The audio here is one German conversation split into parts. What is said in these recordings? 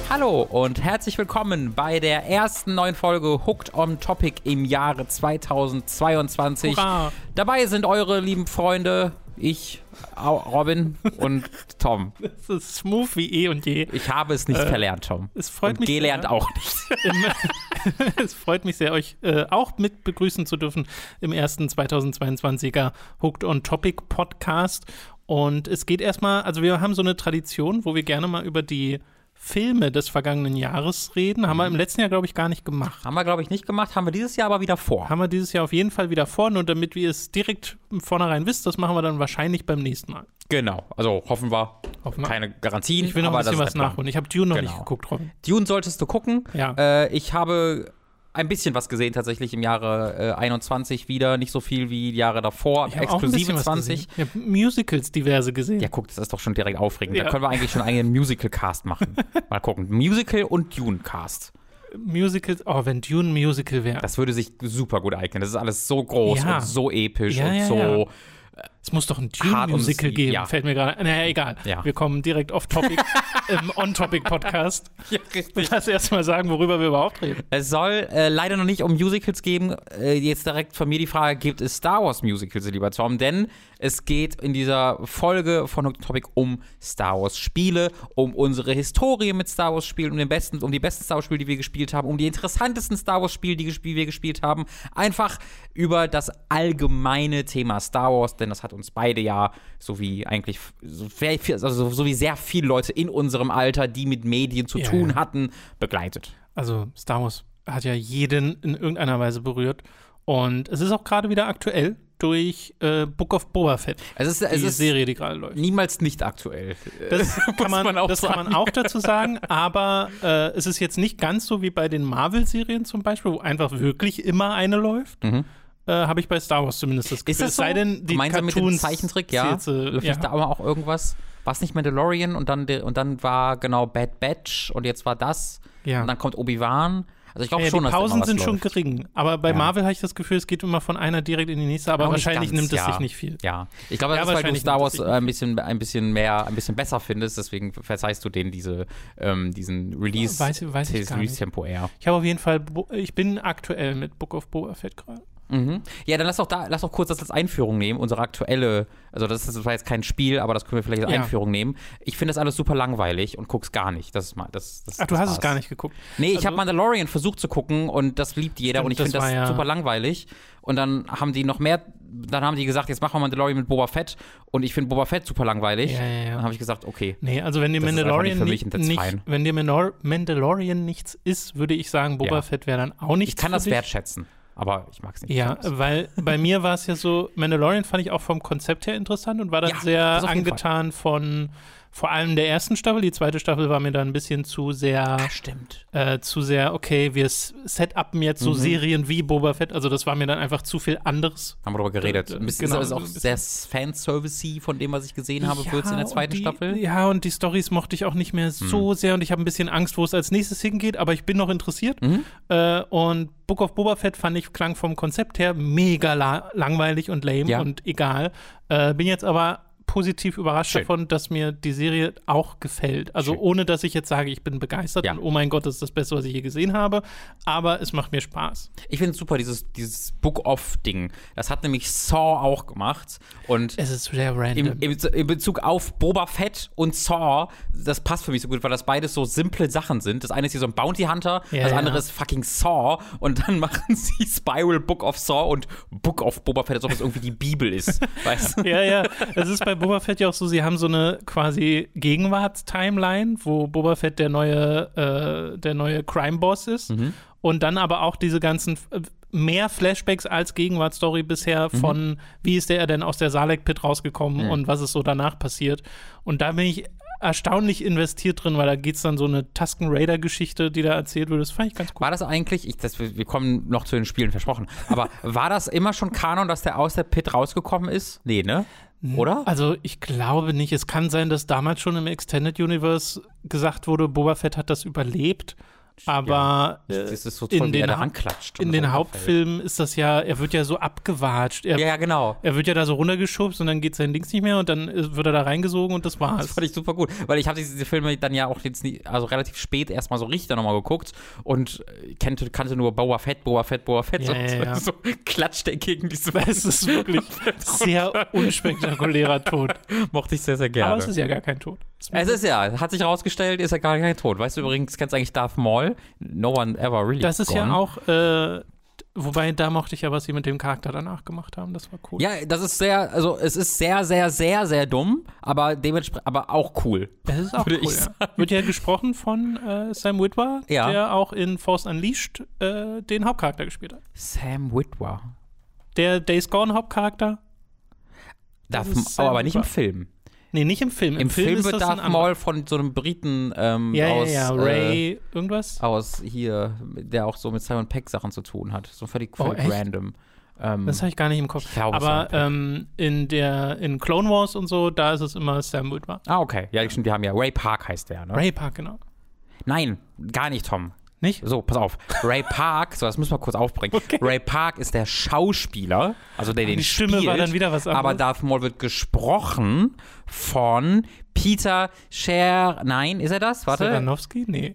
Hallo und herzlich willkommen bei der ersten neuen Folge Hooked on Topic im Jahre 2022. Hurra. Dabei sind eure lieben Freunde, ich, Robin und Tom. Das ist smooth wie eh und je. Ich habe es nicht verlernt, Tom. Es freut und mich gelernt sehr. auch nicht. Es freut mich sehr, euch auch mit begrüßen zu dürfen im ersten 2022er Hooked on Topic Podcast. Und es geht erstmal, also wir haben so eine Tradition, wo wir gerne mal über die Filme des vergangenen Jahres reden. Haben wir im letzten Jahr, glaube ich, gar nicht gemacht. Haben wir, glaube ich, nicht gemacht, haben wir dieses Jahr aber wieder vor. Haben wir dieses Jahr auf jeden Fall wieder vor. Nur damit ihr es direkt vornherein wisst, das machen wir dann wahrscheinlich beim nächsten Mal. Genau, also hoffen wir. Keine Garantien. Ich will noch aber ein bisschen das was nachholen. Ich habe Dune noch nicht geguckt, Robin. Dune solltest du gucken. Ja. Ich habe ein bisschen was gesehen tatsächlich im Jahre 21 wieder. Nicht so viel wie die Jahre davor. Ich habe auch ein bisschen 20. Ich habe Musicals diverse gesehen. Ja, guck, das ist doch schon direkt aufregend. Ja. Da können wir eigentlich schon einen Musical-Cast machen. Mal gucken. Musical und Dune-Cast. Musicals, wenn Dune ein Musical wäre. Das würde sich super gut eignen. Das ist alles so groß und so episch und so. Ja. Es muss doch ein Dune-Musical geben, fällt mir gerade. Naja, egal. Ja. Wir kommen direkt off-topic im On-Topic-Podcast. Ja, richtig. Lass erst mal sagen, worüber wir überhaupt reden. Es soll leider noch nicht um Musicals geben. Jetzt direkt von mir die Frage, gibt es Star Wars Musicals, lieber Tom? Denn es geht in dieser Folge von Hooked on Topic um Star Wars Spiele, um unsere Historie mit Star Wars Spielen, um die besten Star Wars Spiele, die wir gespielt haben, um die interessantesten Star Wars Spiele, die wir gespielt haben. Einfach über das allgemeine Thema Star Wars, denn das hat uns beide ja, so wie sehr viele Leute in unserem Alter, die mit Medien zu tun hatten, begleitet. Also Star Wars hat ja jeden in irgendeiner Weise berührt. Und es ist auch gerade wieder aktuell durch Book of Boba Fett. Es ist Serie, die gerade läuft. Niemals nicht aktuell. Das kann man auch dazu sagen, aber es ist jetzt nicht ganz so wie bei den Marvel-Serien zum Beispiel, wo einfach wirklich immer eine läuft. Habe ich bei Star Wars zumindest das Gefühl. Ist das so? Es sei denn, die gemeinsam Cartoons mit dem Zeichentrick, ja. Läuft da aber auch irgendwas? War es nicht Mandalorian und dann war genau Bad Batch und jetzt war das und dann kommt Obi-Wan. Also ich glaube schon, die dass Pausen sind läuft. schon gering. Aber bei Marvel habe ich das Gefühl, es geht immer von einer direkt in die nächste, aber wahrscheinlich nimmt es sich nicht viel. Ja, ich glaube, das ist, weil du Star Wars ein bisschen besser findest, deswegen verzeihst du denen diesen Release-Tempo eher. Ich habe auf jeden Fall, ich bin aktuell mit Book of Boba Fett gerade. Ja, dann lass doch kurz das als Einführung nehmen, unsere aktuelle, also das war jetzt kein Spiel, aber das können wir vielleicht als Einführung nehmen. Ich finde das alles super langweilig und guck's gar nicht. Du hast es gar nicht geguckt? Nee, ich habe Mandalorian versucht zu gucken und das liebt jeder und ich finde das super langweilig. Und dann haben die gesagt, jetzt machen wir Mandalorian mit Boba Fett und ich finde Boba Fett super langweilig. Ja. Dann habe ich gesagt, okay. Nee, also wenn dir Mandalorian nichts ist, würde ich sagen, Boba Fett wäre dann auch nichts. Ich kann das wertschätzen. Aber ich mag es nicht. Ja, weil bei mir war es ja so, Mandalorian fand ich auch vom Konzept her interessant und war dann sehr angetan von vor allem der ersten Staffel. Die zweite Staffel war mir dann ein bisschen zu sehr, okay, wir set-uppen jetzt so Serien wie Boba Fett. Also das war mir dann einfach zu viel anderes. Haben wir darüber geredet. Ein bisschen, ist auch sehr Fanservice-y von dem, was ich gesehen habe, wird es in der zweiten Staffel. Ja, und die Storys mochte ich auch nicht mehr so sehr und ich habe ein bisschen Angst, wo es als nächstes hingeht, aber ich bin noch interessiert. Und Book of Boba Fett klang vom Konzept her mega langweilig und lame und egal. Bin jetzt aber positiv überrascht davon, dass mir die Serie auch gefällt. Also ohne, dass ich jetzt sage, ich bin begeistert und oh mein Gott, das ist das Beste, was ich je gesehen habe. Aber es macht mir Spaß. Ich finde es super, dieses Book-Off-Ding. Das hat nämlich Saw auch gemacht. Und es ist sehr random. In Bezug auf Boba Fett und Saw, das passt für mich so gut, weil das beides so simple Sachen sind. Das eine ist hier so ein Bounty Hunter, das andere ist fucking Saw. Und dann machen sie Spiral Book of Saw und Book of Boba Fett, als ob es irgendwie die Bibel ist. Weißt du? Ja. Es ist bei Boba Fett ja auch so, sie haben so eine quasi Gegenwarts-Timeline, wo Boba Fett der neue Crime-Boss ist und dann aber auch diese ganzen mehr Flashbacks als Gegenwartsstory bisher von wie ist der denn aus der Sarlacc-Pit rausgekommen und was ist so danach passiert. Und da bin ich erstaunlich investiert drin, weil da geht es dann so eine Tusken Raider-Geschichte, die da erzählt wird. Das fand ich ganz cool. War das eigentlich, wir kommen noch zu den Spielen, versprochen, aber war das immer schon Kanon, dass der aus der Pit rausgekommen ist? Nee, ne? Oder? Also ich glaube nicht. Es kann sein, dass damals schon im Extended Universe gesagt wurde, Boba Fett hat das überlebt. Aber das ist so toll, wie er da ranklatscht. In den Hauptfilmen ist das ja, er wird ja so abgewatscht. Ja, genau. Er wird ja da so runtergeschubst und dann geht sein Dings nicht mehr und dann wird er da reingesogen und das war's. Das fand ich super gut, weil ich habe diese Filme dann ja auch jetzt nie, also relativ spät erstmal so richtig nochmal geguckt und kannte nur Boba Fett. Ja. So klatscht er gegen diese Es ist wirklich sehr unspektakulärer Tod. Mochte ich sehr, sehr gerne. Aber es ist ja gar kein Tod. Es ist ja, hat sich herausgestellt, ist ja gar kein Tod. Weißt du übrigens, kennst du eigentlich Darth Maul? No one ever really Das ist gone. ja auch, wobei da mochte ich ja, was sie mit dem Charakter danach gemacht haben. Das war cool. Ja, das ist sehr, also es ist sehr, sehr, sehr, sehr dumm, aber dementsprechend, aber auch cool. Das ist auch cool, ja. Wird ja gesprochen von Sam Witwer, der auch in Force Unleashed den Hauptcharakter gespielt hat. Sam Witwer. Der Days Gone Hauptcharakter. Aber nicht im Film. Nee, nicht im Film. Im Film wird Darth Maul von so einem Briten aus Ray irgendwas? Aus hier, der auch so mit Simon Pegg Sachen zu tun hat. So völlig random. Das habe ich gar nicht im Kopf. Aber in Clone Wars und so, da ist es immer Sam Witwer. Ah, okay. Ja, stimmt, die haben ja Ray Park heißt der, ne? Ray Park, genau. Nein, gar nicht, Tom. Nicht? So, pass auf. Ray Park, so das müssen wir kurz aufbringen. Okay. Ray Park ist der Schauspieler, also der den spielt. Die Stimme war dann wieder was anderes. Aber Darth Maul wird gesprochen von Peter Nein, ist er das? Warte. Seranovsky? Nee.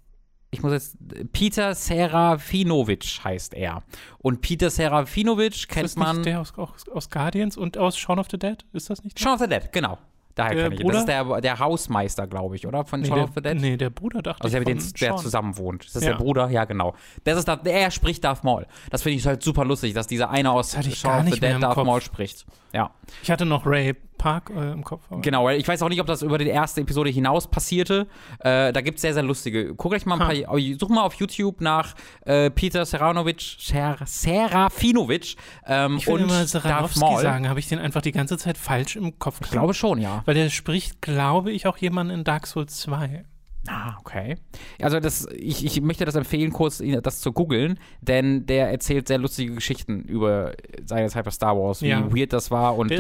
Peter Serafinowicz heißt er. Und Peter Serafinowicz kennt man. Ist das nicht der aus Guardians und aus Shaun of the Dead? Ist das nicht der? Shaun of the Dead, genau. Daher kenne ich ihn. Das ist der Hausmeister, glaube ich, oder? Von Shaun of the Dead? Nee, der Bruder, dachte ich. Also der zusammen wohnt. Ist das der Bruder? Ja, genau. Er spricht Darth Maul. Das finde ich halt super lustig, dass dieser eine aus Shaun of the Dead Darth Maul spricht. Ja. Ich hatte noch Ray Park im Kopf. Genau, ich weiß auch nicht, ob das über die erste Episode hinaus passierte. Da gibt es sehr, sehr lustige. Guckt euch mal ein paar, such mal auf YouTube nach Peter Serafinowicz ich will immer Seranovsky sagen, habe ich den einfach die ganze Zeit falsch im Kopf gehabt? Ich glaube schon, ja. Weil der spricht, glaube ich, auch jemanden in Dark Souls 2. Ah, okay. Also ich möchte das empfehlen, kurz das zu googeln, denn der erzählt sehr lustige Geschichten über seine Zeit bei Star Wars, wie weird das war und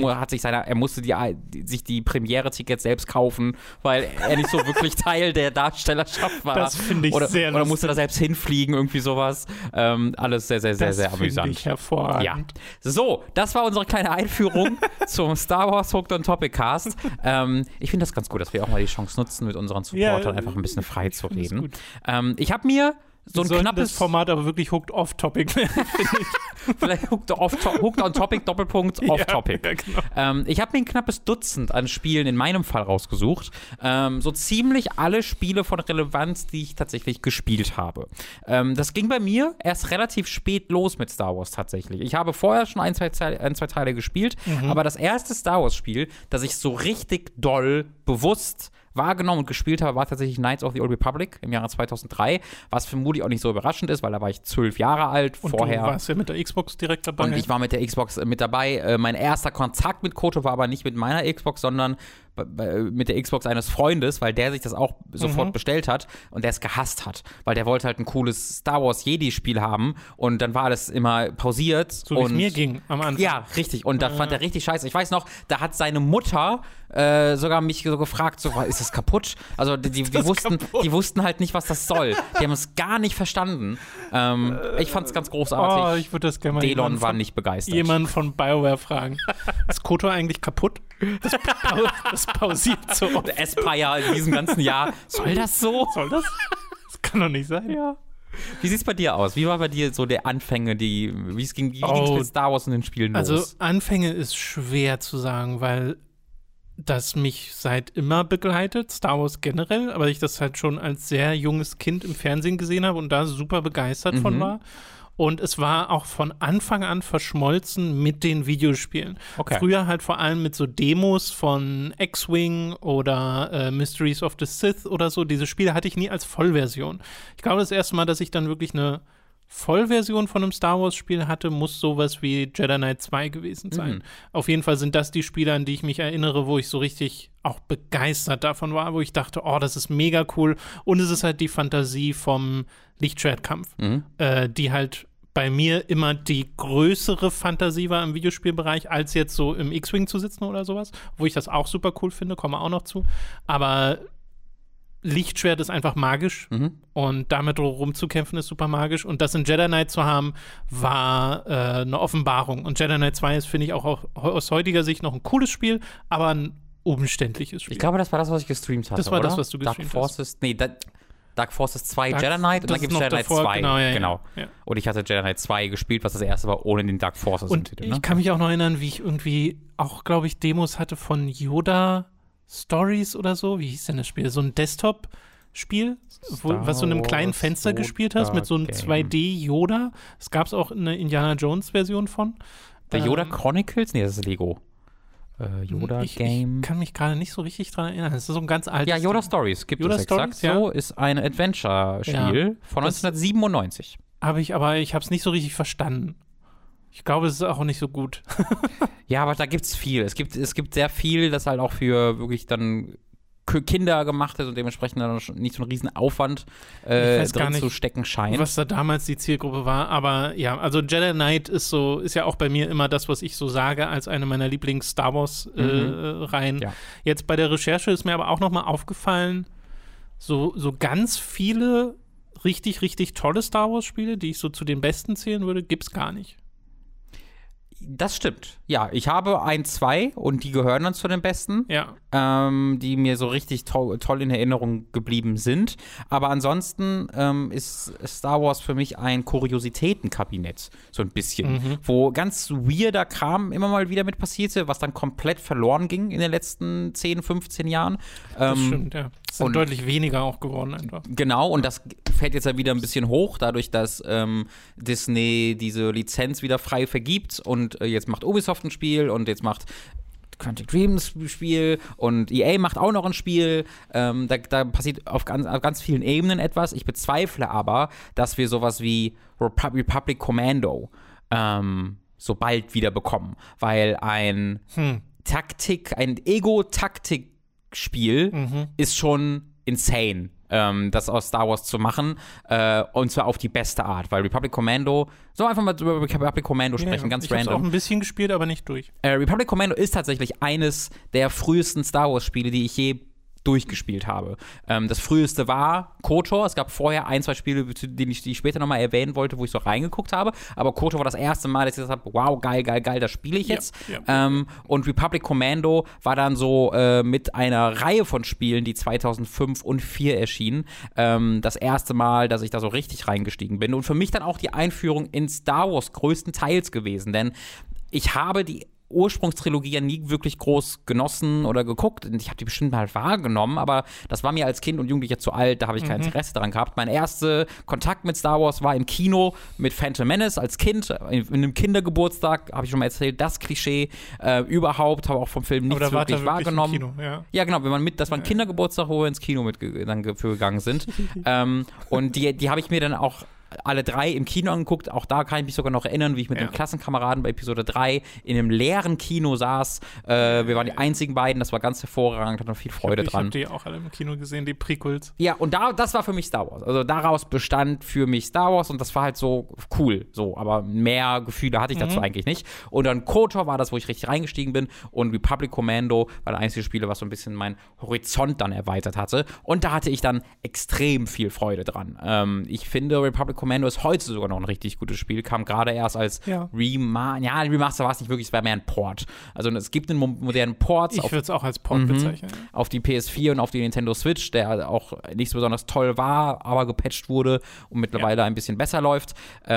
er musste sich die Premiere-Tickets selbst kaufen, weil er nicht so wirklich Teil der Darstellerschaft war. Das finde ich sehr lustig. Oder musste da selbst hinfliegen, irgendwie sowas. Alles sehr, sehr, sehr, sehr amüsant. Das finde ich hervorragend. Ja. So, das war unsere kleine Einführung zum Star Wars Hooked on Topic Cast. Ich finde das ganz gut, dass wir auch mal die Chance nutzen, mit unseren Supportern einfach ein bisschen frei zu reden. Ich habe mir so ein knappes das Format aber wirklich hooked off topic. Vielleicht hooked on topic Doppelpunkt off topic. Ja, genau. Ich habe mir ein knappes Dutzend an Spielen in meinem Fall rausgesucht. So ziemlich alle Spiele von Relevanz, die ich tatsächlich gespielt habe. Das ging bei mir erst relativ spät los mit Star Wars tatsächlich. Ich habe vorher schon ein, zwei Teile gespielt, aber das erste Star Wars Spiel, das ich so richtig doll bewusst wahrgenommen und gespielt habe, war tatsächlich Knights of the Old Republic im Jahre 2003, was vermutlich auch nicht so überraschend ist, weil da war ich 12 Jahre alt vorher. Und du warst ja mit der Xbox direkt dabei. Und ich war mit der Xbox mit dabei. Mein erster Kontakt mit KOTOR war aber nicht mit meiner Xbox, sondern mit der Xbox eines Freundes, weil der sich das auch sofort bestellt hat und der es gehasst hat, weil der wollte halt ein cooles Star Wars Jedi-Spiel haben und dann war alles immer pausiert. So wie es mir ging am Anfang. Ja, richtig. Und das fand er richtig scheiße. Ich weiß noch, da hat seine Mutter sogar mich so gefragt, so, ist das kaputt? Also die wussten halt nicht, was das soll. Die haben es gar nicht verstanden. Ich fand es ganz großartig. Oh, ich würde das gerne mal Delon war nicht begeistert. Jemanden von BioWare fragen. Ist KOTOR eigentlich kaputt? Das pausiert so. Der Espire in diesem ganzen Jahr. Soll das so? Soll das? Das kann doch nicht sein. Ja. Wie sieht es bei dir aus? Wie war bei dir so der Anfänge, wie ging es mit Star Wars in den Spielen los? Also Anfänge ist schwer zu sagen, weil das mich seit immer begleitet, Star Wars generell, aber ich das halt schon als sehr junges Kind im Fernsehen gesehen habe und da super begeistert von war. Und es war auch von Anfang an verschmolzen mit den Videospielen. Okay. Früher halt vor allem mit so Demos von X-Wing oder Mysteries of the Sith oder so. Diese Spiele hatte ich nie als Vollversion. Ich glaube, das erste Mal, dass ich dann wirklich eine Vollversion von einem Star Wars-Spiel hatte, muss sowas wie Jedi Knight 2 gewesen sein. Auf jeden Fall sind das die Spiele, an die ich mich erinnere, wo ich so richtig auch begeistert davon war, wo ich dachte, oh, das ist mega cool. Und es ist halt die Fantasie vom Lichtschwertkampf, die halt bei mir immer die größere Fantasie war im Videospielbereich, als jetzt so im X-Wing zu sitzen oder sowas, wo ich das auch super cool finde, komme auch noch zu. Aber Lichtschwert ist einfach magisch und damit rumzukämpfen ist super magisch. Und das in Jedi Knight zu haben, war eine Offenbarung. Und Jedi Knight 2 ist, finde ich, auch aus heutiger Sicht noch ein cooles Spiel, aber ein umständliches Spiel. Ich glaube, das war das, was ich gestreamt hatte, Das war oder? das, was du gestreamt hast. Dark Forces 2 Jedi Knight und dann gibt es Jedi Knight 2. Genau. Ja. Und ich hatte Jedi Knight 2 gespielt, was das erste war, ohne den Dark Forces und Titel. Ich kann mich auch noch erinnern, wie ich irgendwie auch, glaube ich, Demos hatte von Yoda Stories oder so. Wie hieß denn das Spiel? So ein Desktop-Spiel, was du in einem kleinen Fenster gespielt hast, mit so einem 2D-Yoda. Es gab auch eine Indiana Jones-Version von. Der Yoda Chronicles? Nee, das ist Lego. Yoda Game. Ich kann mich gerade nicht so richtig dran erinnern. Das ist so ein ganz altes. Ja, Yoda Stories gibt es exakt so. Ist ein Adventure-Spiel von 1997. Aber ich habe es nicht so richtig verstanden. Ich glaube, es ist auch nicht so gut. Ja, aber da gibt's viel. Es gibt sehr viel, das halt auch für wirklich dann Kinder gemacht ist und dementsprechend dann nicht so ein riesen Aufwand drin zu stecken scheint. Was da damals die Zielgruppe war, aber ja, also Jedi Knight ist ja auch bei mir immer das, was ich so sage, als eine meiner Lieblings-Star Wars-Reihen. Ja. Jetzt bei der Recherche ist mir aber auch nochmal aufgefallen, so ganz viele richtig, richtig tolle Star Wars-Spiele, die ich so zu den besten zählen würde, gibt's gar nicht. Das stimmt. Ja, ich habe 1, 2 und die gehören dann zu den besten, die mir so richtig toll in Erinnerung geblieben sind. Aber ansonsten ist Star Wars für mich ein Kuriositätenkabinett, so ein bisschen, wo ganz weirder Kram immer mal wieder mit passierte, was dann komplett verloren ging in den letzten 10, 15 Jahren. Das stimmt, ja. Es sind deutlich weniger auch geworden einfach. Genau, und das fällt jetzt ja wieder ein bisschen hoch, dadurch, dass Disney diese Lizenz wieder frei vergibt und jetzt macht Ubisoft ein Spiel und jetzt macht Quantic Dreams ein Spiel und EA macht auch noch ein Spiel. Da passiert auf ganz vielen Ebenen etwas. Ich bezweifle aber, dass wir sowas wie Republic Commando so bald wieder bekommen, weil ein Ego-Taktik-Spiel ist schon insane. Das aus Star Wars zu machen, und zwar auf die beste Art, weil Republic Commando, so einfach mal über Republic Commando sprechen, ganz random. Ich habe auch ein bisschen gespielt, aber nicht durch. Republic Commando ist tatsächlich eines der frühesten Star Wars Spiele, die ich je durchgespielt habe. Das früheste war KOTOR. Es gab vorher 1, 2 Spiele, die ich später nochmal erwähnen wollte, wo ich so reingeguckt habe. Aber KOTOR war das erste Mal, dass ich gesagt habe, wow, geil, das spiele ich jetzt. Ja. Und Republic Commando war dann so mit einer Reihe von Spielen, die 2005 und 2004 erschienen, das erste Mal, dass ich da so richtig reingestiegen bin. Und für mich dann auch die Einführung in Star Wars größtenteils gewesen. Denn ich habe die Ursprungstrilogie ja nie wirklich groß genossen oder geguckt. Ich habe die bestimmt mal wahrgenommen, aber das war mir als Kind und Jugendlicher zu alt, da habe ich kein Interesse daran gehabt. Mein erster Kontakt mit Star Wars war im Kino mit Phantom Menace als Kind, in einem Kindergeburtstag, habe ich schon mal erzählt, das Klischee überhaupt, habe auch vom Film nichts wirklich wahrgenommen. Im Kino, ja, genau, das war ein Kindergeburtstag, wo wir ins Kino für gegangen sind. Und die habe ich mir dann auch alle 3 im Kino angeguckt. Auch da kann ich mich sogar noch erinnern, wie ich mit einem Klassenkameraden bei Episode 3 in einem leeren Kino saß. Wir waren die einzigen beiden, das war ganz hervorragend, hatte noch viel Freude dran. Ich habe die auch alle im Kino gesehen, die Prequels. Ja, und das war für mich Star Wars. Also daraus bestand für mich Star Wars und das war halt so cool. So, aber mehr Gefühle hatte ich dazu eigentlich nicht. Und dann KOTOR war das, wo ich richtig reingestiegen bin und Republic Commando war das einzige Spiel, was so ein bisschen meinen Horizont dann erweitert hatte. Und da hatte ich dann extrem viel Freude dran. Ich finde, Republic Commando ist heute sogar noch ein richtig gutes Spiel. Kam gerade erst als Remaster war es nicht wirklich, es war mehr ein Port. Also es gibt einen modernen Port. Ich würde es auch als Port bezeichnen. Auf die PS4 und auf die Nintendo Switch, der auch nicht so besonders toll war, aber gepatcht wurde und mittlerweile ein bisschen besser läuft.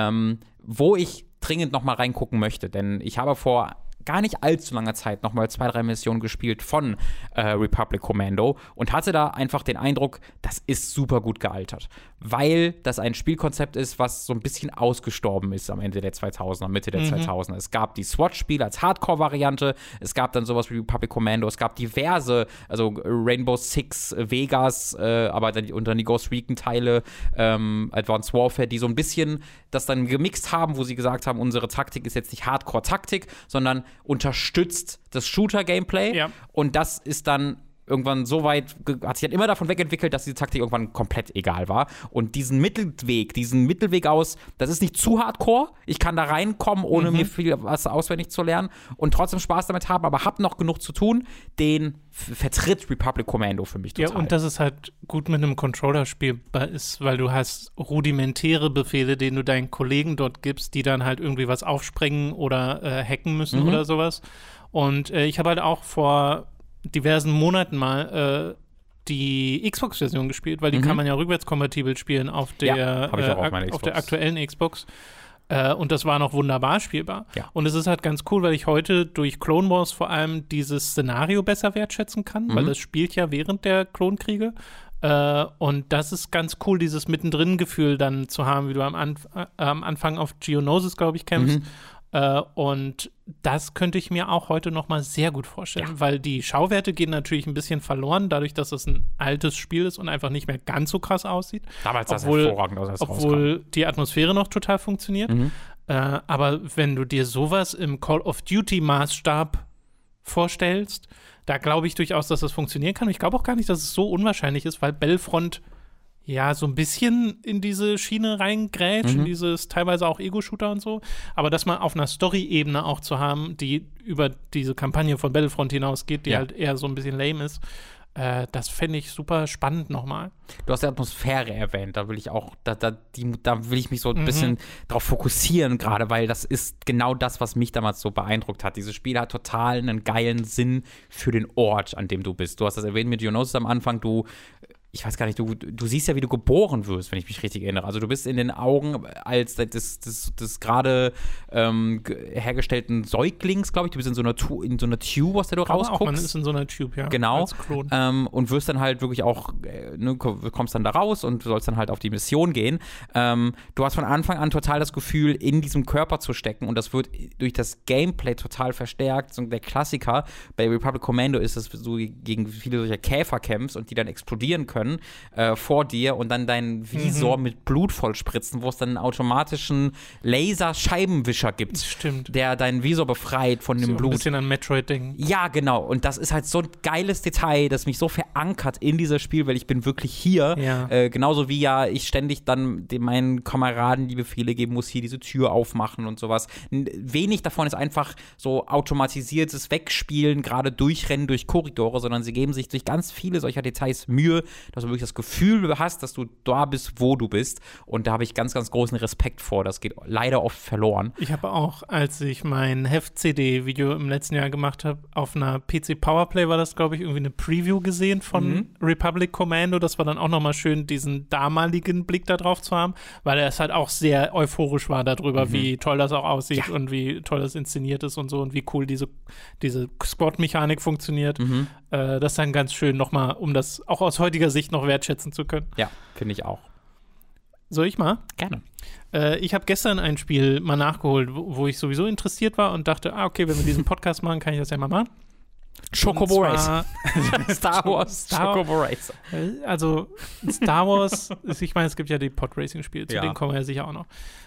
Wo ich dringend noch mal reingucken möchte, denn ich habe vor gar nicht allzu langer Zeit nochmal 2, 3 Missionen gespielt von Republic Commando und hatte da einfach den Eindruck, das ist super gut gealtert, weil das ein Spielkonzept ist, was so ein bisschen ausgestorben ist am Ende der 2000er, Mitte der 2000er. Es gab die SWAT-Spiele als Hardcore-Variante, es gab dann sowas wie Republic Commando, es gab diverse, also Rainbow Six, Vegas, aber dann unter die Ghost Recon-Teile, Advanced Warfare, die so ein bisschen das dann gemixt haben, wo sie gesagt haben, unsere Taktik ist jetzt nicht Hardcore-Taktik, sondern unterstützt das Shooter-Gameplay. Ja. Und das ist dann irgendwann so weit, hat sich halt immer davon wegentwickelt, dass diese Taktik irgendwann komplett egal war. Und diesen Mittelweg aus, das ist nicht zu hardcore, ich kann da reinkommen, ohne mir viel was auswendig zu lernen und trotzdem Spaß damit haben, aber hab noch genug zu tun, den vertritt Republic Commando für mich total. Ja, und dass es halt gut mit einem Controller spielbar ist, weil du hast rudimentäre Befehle, denen du deinen Kollegen dort gibst, die dann halt irgendwie was aufsprengen oder hacken müssen oder sowas. Und ich habe halt auch vor diversen Monaten mal die Xbox-Version gespielt, weil die kann man ja rückwärtskompatibel spielen auf der, auf der aktuellen Xbox. Und das war noch wunderbar spielbar. Ja. Und es ist halt ganz cool, weil ich heute durch Clone Wars vor allem dieses Szenario besser wertschätzen kann, weil das spielt ja während der Klonkriege. Und das ist ganz cool, dieses Mittendrin-Gefühl dann zu haben, wie du am Anfang auf Geonosis, glaube ich, kämpfst. Und das könnte ich mir auch heute noch mal sehr gut vorstellen, weil die Schauwerte gehen natürlich ein bisschen verloren, dadurch, dass es ein altes Spiel ist und einfach nicht mehr ganz so krass aussieht. Damals sah es hervorragend aus, als es obwohl die Atmosphäre noch total funktioniert. Aber wenn du dir sowas im Call of Duty-Maßstab vorstellst, da glaube ich durchaus, dass das funktionieren kann. Und ich glaube auch gar nicht, dass es so unwahrscheinlich ist, weil Battlefront ja so ein bisschen in diese Schiene reingrätscht, in dieses teilweise auch Ego-Shooter und so. Aber das mal auf einer Story-Ebene auch zu haben, die über diese Kampagne von Battlefront hinausgeht, die halt eher so ein bisschen lame ist, das fände ich super spannend nochmal. Du hast die Atmosphäre erwähnt, da will ich auch, da will ich mich so ein bisschen drauf fokussieren gerade, weil das ist genau das, was mich damals so beeindruckt hat. Dieses Spiel hat total einen geilen Sinn für den Ort, an dem du bist. Du hast das erwähnt mit Geonosis am Anfang, ich weiß gar nicht, du siehst ja, wie du geboren wirst, wenn ich mich richtig erinnere. Also du bist in den Augen als des gerade hergestellten Säuglings, glaube ich. Du bist in so einer Tube, aus der du rausguckst. Auch man ist in so einer Tube, ja. Genau. Als Klon. Und wirst dann halt wirklich auch, kommst dann da raus und sollst dann halt auf die Mission gehen. Du hast von Anfang an total das Gefühl, in diesem Körper zu stecken und das wird durch das Gameplay total verstärkt. So der Klassiker bei Republic Commando ist, dass du gegen viele solcher Käfer kämpfst und die dann explodieren können vor dir und dann deinen Visor mit Blut vollspritzen, wo es dann einen automatischen Laserscheibenwischer gibt. Stimmt. Der deinen Visor befreit von dem so Blut. Ein bisschen an Metroid denken. Ja, genau. Und das ist halt so ein geiles Detail, das mich so verankert in dieses Spiel, weil ich bin wirklich hier. Ja. Genauso wie ja ich ständig dann meinen Kameraden die Befehle geben muss, hier diese Tür aufmachen und sowas. Wenig davon ist einfach so automatisiertes Wegspielen, gerade durchrennen durch Korridore, sondern sie geben sich durch ganz viele solcher Details Mühe, dass du wirklich das Gefühl hast, dass du da bist, wo du bist. Und da habe ich ganz, ganz großen Respekt vor. Das geht leider oft verloren. Ich habe auch, als ich mein Heft-CD-Video im letzten Jahr gemacht habe, auf einer PC Powerplay war das, glaube ich, irgendwie eine Preview gesehen von Republic Commando. Das war dann auch nochmal schön, diesen damaligen Blick da drauf zu haben, weil er es halt auch sehr euphorisch war darüber, wie toll das auch aussieht und wie toll das inszeniert ist und so und wie cool diese Squad-Mechanik funktioniert. Das ist dann ganz schön nochmal, um das auch aus heutiger Sicht noch wertschätzen zu können. Ja, finde ich auch. Soll ich mal? Gerne. Ich habe gestern ein Spiel mal nachgeholt, wo ich sowieso interessiert war und dachte, okay, wenn wir diesen Podcast machen, kann ich das ja mal machen. Chocobo Racer. Star Wars Chocobo Racer. Also Star Wars, ich meine, es gibt ja die Pod-Racing-Spiele, zu denen kommen wir ja sicher auch noch.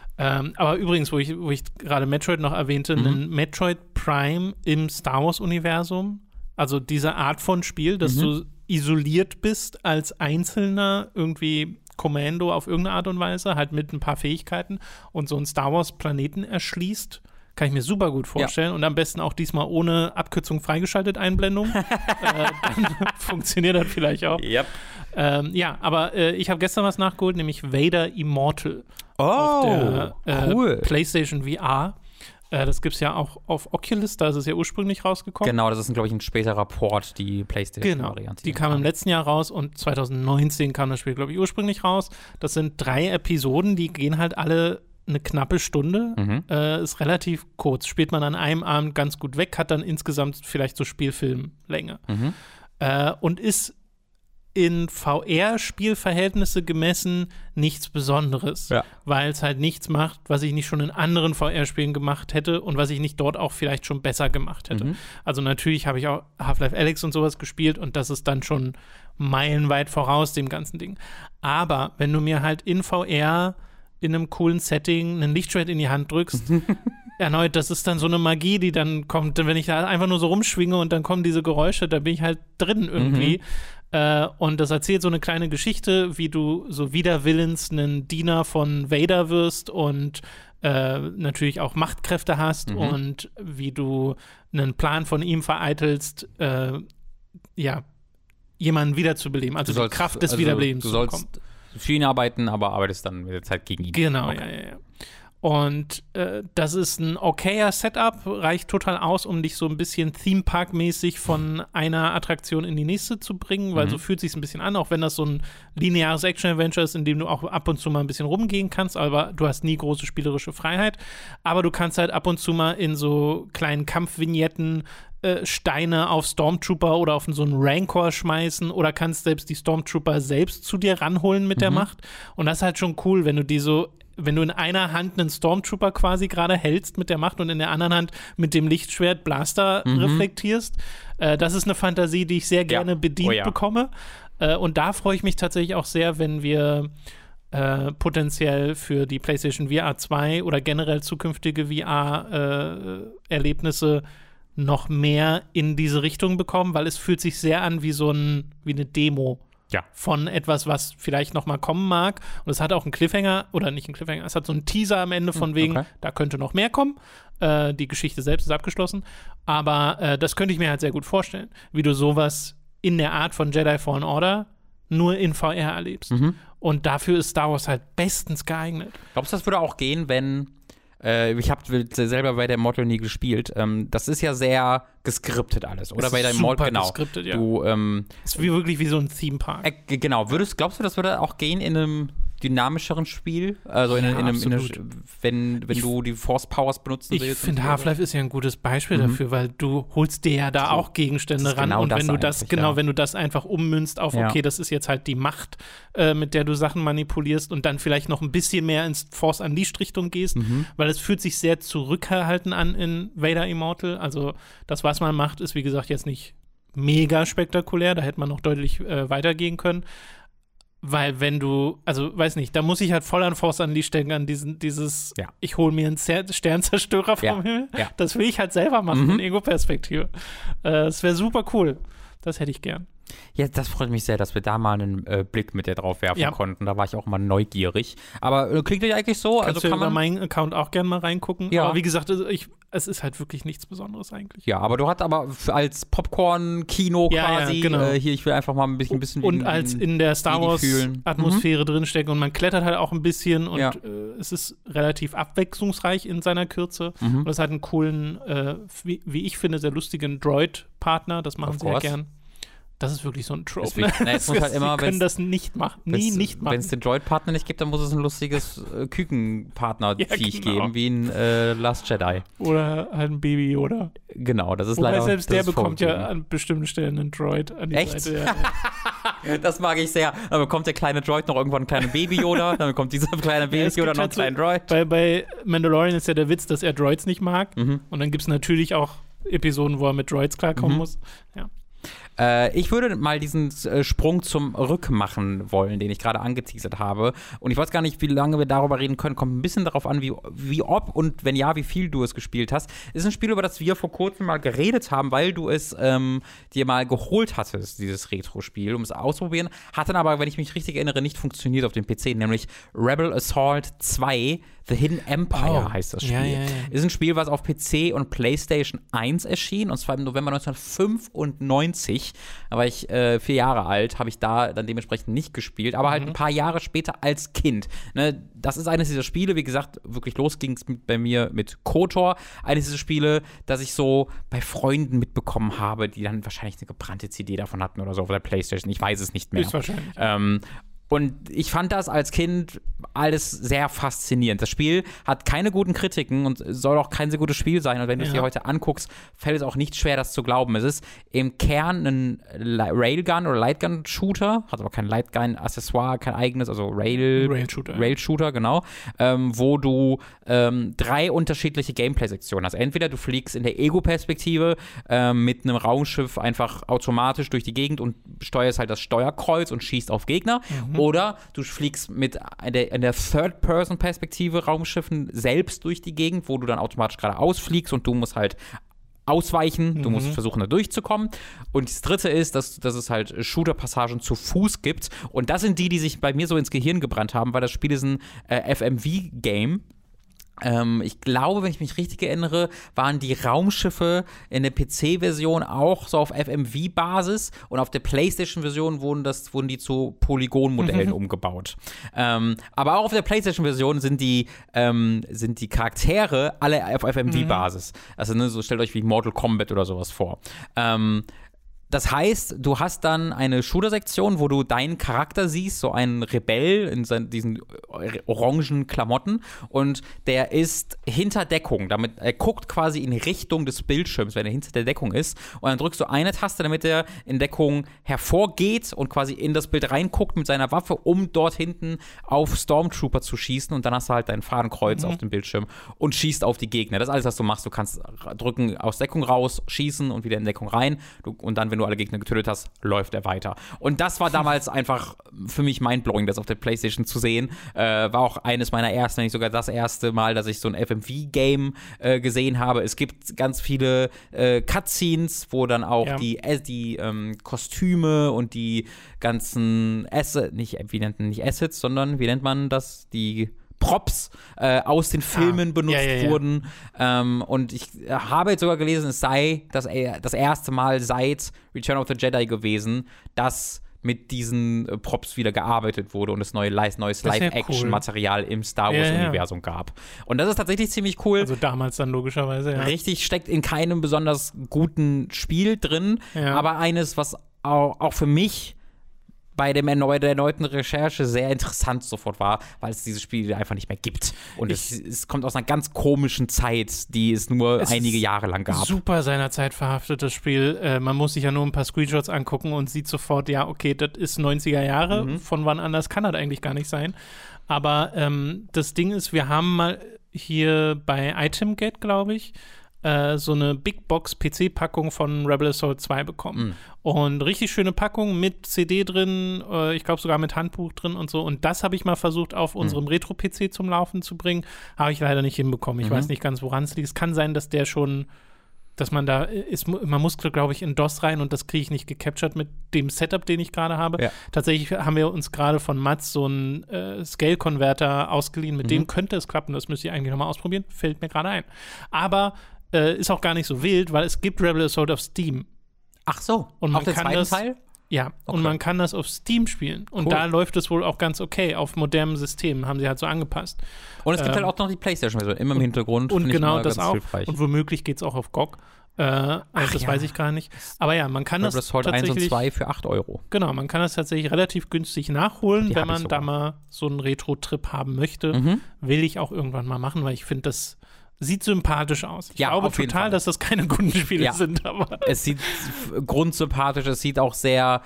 Aber übrigens, wo ich gerade Metroid noch erwähnte, ein Metroid Prime im Star Wars-Universum, also diese Art von Spiel, dass du isoliert bist als Einzelner irgendwie Kommando auf irgendeine Art und Weise, halt mit ein paar Fähigkeiten und so einen Star Wars-Planeten erschließt, kann ich mir super gut vorstellen. Und am besten auch diesmal ohne Abkürzung freigeschaltet Einblendung. Dann funktioniert das vielleicht auch. Yep. Ja, aber ich habe gestern was nachgeholt, nämlich Vader Immortal. Oh, auf der, cool. PlayStation VR. Das gibt es ja auch auf Oculus, da ist es ja ursprünglich rausgekommen. Genau, das ist, glaube ich, ein späterer Port, die PlayStation-Variante. Die kam im letzten Jahr raus und 2019 kam das Spiel, glaube ich, ursprünglich raus. Das sind 3 Episoden, die gehen halt alle eine knappe Stunde. Ist relativ kurz. Spielt man an einem Abend ganz gut weg, hat dann insgesamt vielleicht so Spielfilmlänge. Und ist in VR-Spielverhältnisse gemessen nichts Besonderes, weil es halt nichts macht, was ich nicht schon in anderen VR-Spielen gemacht hätte und was ich nicht dort auch vielleicht schon besser gemacht hätte. Also natürlich habe ich auch Half-Life Alyx und sowas gespielt und das ist dann schon meilenweit voraus dem ganzen Ding. Aber wenn du mir halt in VR in einem coolen Setting ein Lichtschwert in die Hand drückst, erneut, das ist dann so eine Magie, die dann kommt, wenn ich da einfach nur so rumschwinge und dann kommen diese Geräusche, da bin ich halt drin irgendwie. Und das erzählt so eine kleine Geschichte, wie du so wider Willens einen Diener von Vader wirst und natürlich auch Machtkräfte hast und wie du einen Plan von ihm vereitelst, jemanden wiederzubeleben, also die Kraft des Wiederbelebens zu bekommen. Du sollst für ihn arbeiten, aber arbeitest dann mit der Zeit gegen ihn. Genau, okay. Ja. Und das ist ein okayer Setup, reicht total aus, um dich so ein bisschen Theme-Park-mäßig von einer Attraktion in die nächste zu bringen, weil so fühlt es sich ein bisschen an, auch wenn das so ein lineares Action-Adventure ist, in dem du auch ab und zu mal ein bisschen rumgehen kannst, aber du hast nie große spielerische Freiheit. Aber du kannst halt ab und zu mal in so kleinen Kampfvignetten Steine auf Stormtrooper oder auf so einen Rancor schmeißen oder kannst selbst die Stormtrooper selbst zu dir ranholen mit der Macht. Und das ist halt schon cool, wenn du in einer Hand einen Stormtrooper quasi gerade hältst mit der Macht und in der anderen Hand mit dem Lichtschwert Blaster reflektierst. Das ist eine Fantasie, die ich sehr gerne bedient bekomme. Und da freue ich mich tatsächlich auch sehr, wenn wir potenziell für die PlayStation VR 2 oder generell zukünftige VR-Erlebnisse noch mehr in diese Richtung bekommen, weil es fühlt sich sehr an wie eine Demo. Ja. Von etwas, was vielleicht noch mal kommen mag. Und es hat auch einen Cliffhanger, oder nicht einen Cliffhanger, es hat so einen Teaser am Ende von wegen, da könnte noch mehr kommen. Die Geschichte selbst ist abgeschlossen. Aber das könnte ich mir halt sehr gut vorstellen, wie du sowas in der Art von Jedi Fallen Order nur in VR erlebst. Und dafür ist Star Wars halt bestens geeignet. Glaubst du, das würde auch gehen, wenn ich habe selber bei der Immortal nie gespielt. Das ist ja sehr geskriptet alles, oder? Bei der Immortal, genau. Geskriptet, ja. Ist wirklich wie so ein Theme-Park. Genau. Glaubst du, das würde auch gehen in einem dynamischeren Spiel? Also wenn du die Force Powers benutzen willst? Ich finde, Half-Life ist ja ein gutes Beispiel dafür, weil du holst dir ja da auch Gegenstände ran und wenn du das einfach ummünzt auf, okay, das ist jetzt halt die Macht, mit der du Sachen manipulierst und dann vielleicht noch ein bisschen mehr ins Force Unleashed Richtung gehst, weil es fühlt sich sehr zurückhaltend an in Vader Immortal. Also das, was man macht, ist wie gesagt jetzt nicht mega spektakulär, da hätte man noch deutlich weitergehen können. Weil wenn du, also weiß nicht, da muss ich halt voll an Force Unleashed denken, an ich hole mir einen Sternzerstörer vom Himmel. Ja. Das will ich halt selber machen, in Ego-Perspektive. Das wäre super cool. Das hätte ich gern. Ja, das freut mich sehr, dass wir da mal einen Blick mit dir drauf werfen konnten. Da war ich auch mal neugierig. Aber klingt ja eigentlich so. Kannst du über meinen Account auch gerne mal reingucken. Ja. Aber wie gesagt, es ist halt wirklich nichts Besonderes eigentlich. Ja, aber du hast Als Popcorn-Kino quasi, genau. Hier, ich will einfach mal ein bisschen und als in der Star Wars-Atmosphäre drinstecken und man klettert halt auch ein bisschen und es ist relativ abwechslungsreich in seiner Kürze. Und es hat einen coolen, wie ich finde, sehr lustigen Droid-Partner. Das machen sie ja gern. Das ist wirklich so ein Trope. Es muss halt immer, können das nicht machen. Nicht machen. Wenn es den Droid-Partner nicht gibt, dann muss es ein lustiges Küken-Partner-Viech geben, wie in Last Jedi. Oder halt ein Baby, oder? Genau, das ist Wobei leider. Selbst der bekommt ja an bestimmten Stellen einen Droid an die Seite. Ja. Das mag ich sehr. Dann bekommt der kleine Droid noch irgendwann ein kleines Baby-Yoda, dann bekommt dieser kleine Baby-Yoda noch einen kleinen Droid. Bei Mandalorian ist ja der Witz, dass er Droids nicht mag. Und dann gibt es natürlich auch Episoden, wo er mit Droids klarkommen muss. Ja. Ich würde mal diesen Sprung zum Rück machen wollen, den ich gerade angeteasert habe. Und ich weiß gar nicht, wie lange wir darüber reden können. Kommt ein bisschen darauf an, wie ob und wenn ja, wie viel du es gespielt hast. Ist ein Spiel, über das wir vor kurzem mal geredet haben, weil du es dir mal geholt hattest, dieses Retro-Spiel, um es auszuprobieren. Hat dann aber, wenn ich mich richtig erinnere, nicht funktioniert auf dem PC, nämlich Rebel Assault 2, The Hidden Empire heißt das Spiel. Ja. Ist ein Spiel, was auf PC und PlayStation 1 erschien, und zwar im November 1995. Da war ich 4 Jahre alt, habe ich da dann dementsprechend nicht gespielt, aber halt ein paar Jahre später als Kind. Ne, das ist eines dieser Spiele, wie gesagt, wirklich los ging es bei mir mit KOTOR. Eines dieser Spiele, das ich so bei Freunden mitbekommen habe, die dann wahrscheinlich eine gebrannte CD davon hatten oder so auf der PlayStation. Ich weiß es nicht mehr. Ist wahrscheinlich. Und ich fand das als Kind alles sehr faszinierend. Das Spiel hat keine guten Kritiken und soll auch kein sehr gutes Spiel sein. Und wenn du es dir heute anguckst, fällt es auch nicht schwer, das zu glauben. Es ist im Kern ein Railgun- oder Lightgun-Shooter, hat aber kein Lightgun-Accessoire, kein eigenes, also Rail-Shooter, genau, wo du 3 unterschiedliche Gameplay-Sektionen hast. Entweder du fliegst in der Ego-Perspektive mit einem Raumschiff einfach automatisch durch die Gegend und steuerst halt das Steuerkreuz und schießt auf Gegner. Oder du fliegst mit in der Third-Person-Perspektive Raumschiffen selbst durch die Gegend, wo du dann automatisch gerade ausfliegst und du musst halt ausweichen, du musst versuchen, da durchzukommen. Und das dritte ist, dass es halt Shooter-Passagen zu Fuß gibt. Und das sind die sich bei mir so ins Gehirn gebrannt haben, weil das Spiel ist ein FMV-Game. Ich glaube, wenn ich mich richtig erinnere, waren die Raumschiffe in der PC-Version auch so auf FMV-Basis und auf der PlayStation-Version wurden die zu Polygonmodellen umgebaut. Aber auch auf der PlayStation-Version sind die Charaktere alle auf FMV-Basis. Also ne, so stellt euch wie Mortal Kombat oder sowas vor. Das heißt, du hast dann eine Shooter-Sektion, wo du deinen Charakter siehst, so einen Rebell in diesen orangen Klamotten und der ist hinter Deckung, damit er guckt quasi in Richtung des Bildschirms, wenn er hinter der Deckung ist und dann drückst du eine Taste, damit er in Deckung hervorgeht und quasi in das Bild reinguckt mit seiner Waffe, um dort hinten auf Stormtrooper zu schießen und dann hast du halt dein Fadenkreuz auf dem Bildschirm und schießt auf die Gegner. Das ist alles, was du machst. Du kannst drücken, aus Deckung raus, schießen und wieder in Deckung rein und dann, wenn du alle Gegner getötet hast, läuft er weiter. Und das war damals einfach für mich mindblowing, das auf der PlayStation zu sehen. War auch eines meiner ersten, wenn nicht sogar das erste Mal, dass ich so ein FMV-Game gesehen habe. Es gibt ganz viele Cutscenes, wo dann auch die Kostüme und die ganzen nicht Assets, sondern wie nennt man das? Die Props aus den Filmen benutzt wurden. Und ich habe jetzt sogar gelesen, es sei das erste Mal seit Return of the Jedi gewesen, dass mit diesen Props wieder gearbeitet wurde und es neues Live-Action-Material im Star Wars-Universum gab. Und das ist tatsächlich ziemlich cool. Also damals dann logischerweise, ja. Richtig, steckt in keinem besonders guten Spiel drin, aber eines, was auch für mich bei der erneuten Recherche sehr interessant sofort war, weil es dieses Spiel einfach nicht mehr gibt. Und es kommt aus einer ganz komischen Zeit, die es nur einige Jahre lang gab. Super seiner Zeit verhaftet, das Spiel. Man muss sich ja nur ein paar Screenshots angucken und sieht sofort, ja, okay, das ist 90er Jahre. Von wann anders kann das eigentlich gar nicht sein. Aber das Ding ist, wir haben mal hier bei Itemget, glaube ich, so eine Big Box PC-Packung von Rebel Assault 2 bekommen. Und richtig schöne Packung mit CD drin, ich glaube sogar mit Handbuch drin und so. Und das habe ich mal versucht, auf unserem Retro-PC zum Laufen zu bringen. Habe ich leider nicht hinbekommen. Ich weiß nicht ganz, woran es liegt. Es kann sein, dass der schon, dass man da ist, man muss, glaube ich, in DOS rein und das kriege ich nicht gecaptured mit dem Setup, den ich gerade habe. Ja. Tatsächlich haben wir uns gerade von Mats so einen Scale-Converter ausgeliehen. Mit dem könnte es klappen. Das müsste ich eigentlich nochmal ausprobieren. Fällt mir gerade ein. Aber ist auch gar nicht so wild, weil es gibt Rebel Assault auf Steam. Ach so, und man kann das, Teil? Ja, okay. Und man kann das auf Steam spielen. Und da läuft es wohl auch ganz okay. Auf modernen Systemen haben sie halt so angepasst. Und es gibt halt auch noch die PlayStation-Version, immer im Hintergrund. Und genau das auch. Hilfreich. Und womöglich geht es auch auf GOG. Das weiß ich gar nicht. Aber ja, man kann Rebel das Assault tatsächlich 1 und 2 für 8 €. Genau, man kann das tatsächlich relativ günstig nachholen, wenn man da mal so einen Retro-Trip haben möchte. Will ich auch irgendwann mal machen, weil ich finde, das sieht sympathisch aus. Ich glaube total, dass das keine guten Spiele sind. Aber es sieht grundsympathisch, es sieht auch sehr,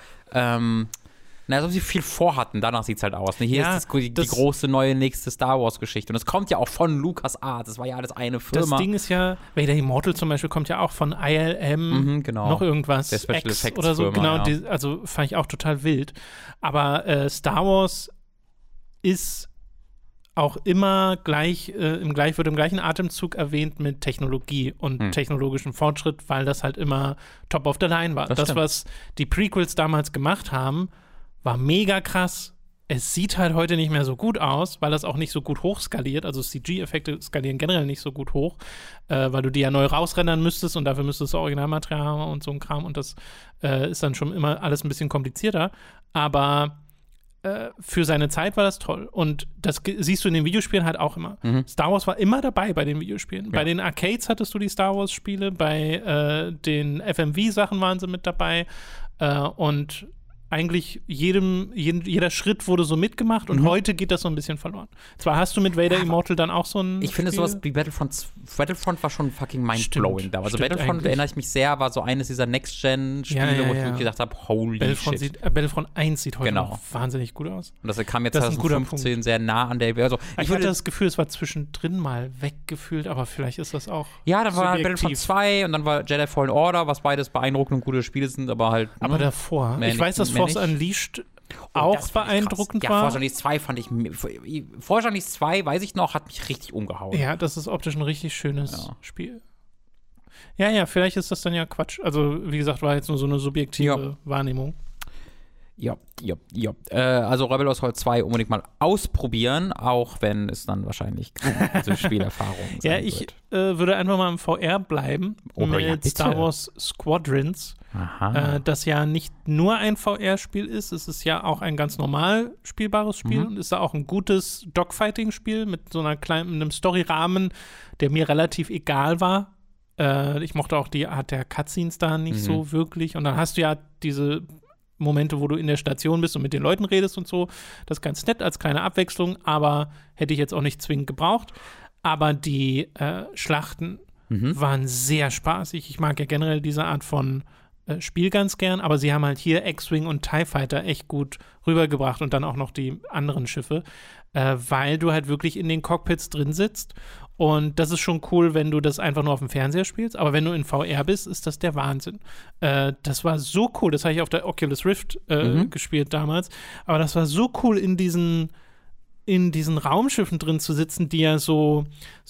als ob sie viel vorhatten. Danach sieht es halt aus. Hier ist die große neue nächste Star Wars-Geschichte. Und es kommt ja auch von LucasArts. Das war ja alles eine Firma. Das Ding ist ja, Vader Immortal zum Beispiel kommt ja auch von ILM, noch irgendwas, der Special X Effects oder so. Firma, genau, also fand ich auch total wild. Aber Star Wars ist auch immer wird im gleichen Atemzug erwähnt mit Technologie und technologischem Fortschritt, weil das halt immer top of the line war. Das was die Prequels damals gemacht haben, war mega krass. Es sieht halt heute nicht mehr so gut aus, weil das auch nicht so gut hochskaliert. Also CG-Effekte skalieren generell nicht so gut hoch, weil du die ja neu rausrendern müsstest und dafür müsstest du Originalmaterial haben und so ein Kram. Und das ist dann schon immer alles ein bisschen komplizierter. Aber für seine Zeit war das toll. Und das siehst du in den Videospielen halt auch immer. Star Wars war immer dabei bei den Videospielen. Ja. Bei den Arcades hattest du die Star Wars-Spiele, bei den FMV-Sachen waren sie mit dabei. Und eigentlich jeder Schritt wurde so mitgemacht und heute geht das so ein bisschen verloren. Zwar hast du mit Vader Immortal dann auch so ein Ich finde sowas wie Battlefront war schon fucking mindblowing da. Also Battlefront, erinnere ich mich sehr, war so eines dieser Next-Gen-Spiele, wo ich wirklich gedacht habe, holy shit. Battlefront 1 sieht heute noch wahnsinnig gut aus. Und das kam jetzt 2015 sehr nah an der also ich hatte das Gefühl, es war zwischendrin mal weggefühlt, aber vielleicht ist das auch ja, dann war Battlefront 2 und dann war Jedi Fallen Order, was beides beeindruckend und gute Spiele sind, aber halt aber davor, ich weiß, dass Force Unleashed auch beeindruckend war. Ja, Force Unleashed 2 fand ich, Force Unleashed 2, weiß ich noch, hat mich richtig umgehauen. Ja, das ist optisch ein richtig schönes Spiel. Ja, vielleicht ist das dann ja Quatsch. Also, wie gesagt, war jetzt nur so eine subjektive Wahrnehmung. Ja. Also Rebel Assault 2 unbedingt mal ausprobieren, auch wenn es dann wahrscheinlich so Spielerfahrung sein wird. Ja, ich würde einfach mal im VR bleiben mit Star Wars Squadrons. Das ja nicht nur ein VR-Spiel ist, es ist ja auch ein ganz normal spielbares Spiel und ist ja auch ein gutes Dogfighting-Spiel mit so einem Story-Rahmen, der mir relativ egal war. Ich mochte auch die Art der Cutscenes da nicht so wirklich. Und dann hast du ja diese Momente, wo du in der Station bist und mit den Leuten redest und so. Das ist ganz nett als kleine Abwechslung, aber hätte ich jetzt auch nicht zwingend gebraucht. Aber die Schlachten waren sehr spaßig. Ich mag ja generell diese Art von Spiel ganz gern, aber sie haben halt hier X-Wing und TIE Fighter echt gut rübergebracht und dann auch noch die anderen Schiffe, weil du halt wirklich in den Cockpits drin sitzt. Und das ist schon cool, wenn du das einfach nur auf dem Fernseher spielst. Aber wenn du in VR bist, ist das der Wahnsinn. Das war so cool. Das habe ich auf der Oculus Rift gespielt damals. Aber das war so cool, in diesen Raumschiffen drin zu sitzen, die ja so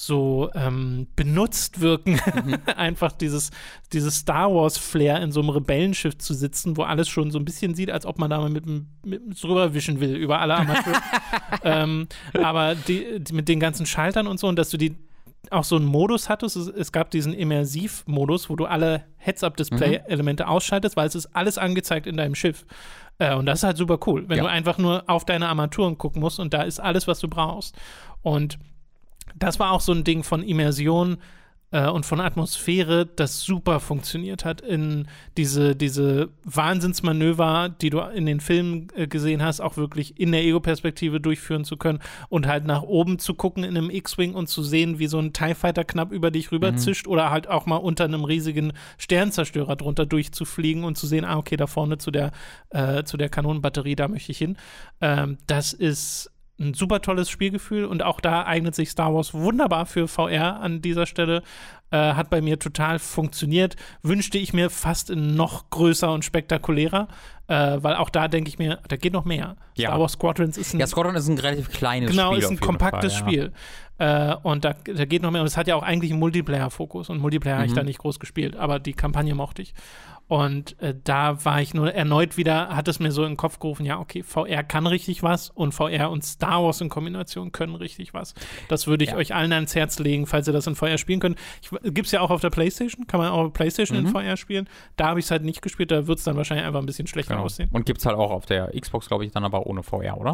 benutzt wirken. Einfach dieses Star Wars-Flair in so einem Rebellenschiff zu sitzen, wo alles schon so ein bisschen sieht, als ob man da mal mit drüber wischen will über alle Amateure. Aber mit den ganzen Schaltern und so, und dass du auch so einen Modus hattest. Es gab diesen Immersiv-Modus, wo du alle Heads-Up-Display-Elemente ausschaltest, weil es ist alles angezeigt in deinem Schiff. Und das ist halt super cool, wenn du einfach nur auf deine Armaturen gucken musst und da ist alles, was du brauchst. Und das war auch so ein Ding von Immersion und von Atmosphäre, das super funktioniert hat in diese Wahnsinnsmanöver, die du in den Filmen gesehen hast, auch wirklich in der Ego-Perspektive durchführen zu können und halt nach oben zu gucken in einem X-Wing und zu sehen, wie so ein TIE Fighter knapp über dich rüber zischt oder halt auch mal unter einem riesigen Sternzerstörer drunter durchzufliegen und zu sehen, okay, da vorne zu der Kanonenbatterie, da möchte ich hin. Das ist ein super tolles Spielgefühl und auch da eignet sich Star Wars wunderbar für VR an dieser Stelle. Hat bei mir total funktioniert. Wünschte ich mir fast in noch größer und spektakulärer, weil auch da denke ich mir, da geht noch mehr. Ja. Star Wars Squadrons ist Squadron ist ein relativ kleines Spiel. Genau, ist ein kompaktes Spiel. Und da geht noch mehr. Und es hat ja auch eigentlich einen Multiplayer-Fokus. Und Multiplayer habe ich da nicht groß gespielt, aber die Kampagne mochte ich. Und da war ich nur erneut wieder, hat es mir so in den Kopf gerufen, ja, okay, VR kann richtig was und VR und Star Wars in Kombination können richtig was. Das würde ich euch allen ans Herz legen, falls ihr das in VR spielen könnt. Gibt es ja auch auf der PlayStation, kann man auch auf PlayStation in VR spielen. Da habe ich es halt nicht gespielt, da wird es dann wahrscheinlich einfach ein bisschen schlechter aussehen. Und gibt es halt auch auf der Xbox, glaube ich, dann aber ohne VR, oder?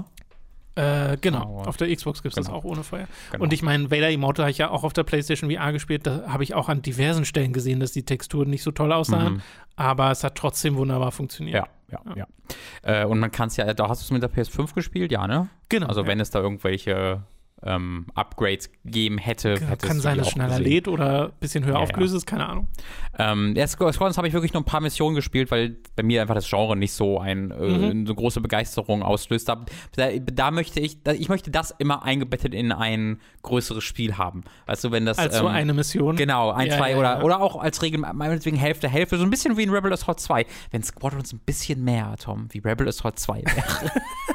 Genau, auf der Xbox gibt es das auch ohne VR. Genau. Und ich meine, Vader Immortal habe ich ja auch auf der PlayStation VR gespielt. Da habe ich auch an diversen Stellen gesehen, dass die Texturen nicht so toll aussahen. Aber es hat trotzdem wunderbar funktioniert. Ja. Und man kann es ja, da hast du es mit der PS5 gespielt, ja, ne? Genau. Also wenn es da irgendwelche Upgrades gegeben hätte. Kann sein, dass es schneller lädt oder ein bisschen höher aufgelöst ist, keine Ahnung. Squadrons habe ich wirklich nur ein paar Missionen gespielt, weil bei mir einfach das Genre nicht so eine große Begeisterung auslöst. Da möchte ich möchte das immer eingebettet in ein größeres Spiel haben. Weißt du, wenn das als so eine Mission? Genau, zwei oder auch als Regel, meinetwegen Hälfte, so ein bisschen wie in Rebel Assault 2. Wenn Squadrons ein bisschen mehr, Tom, wie Rebel Assault 2 wäre.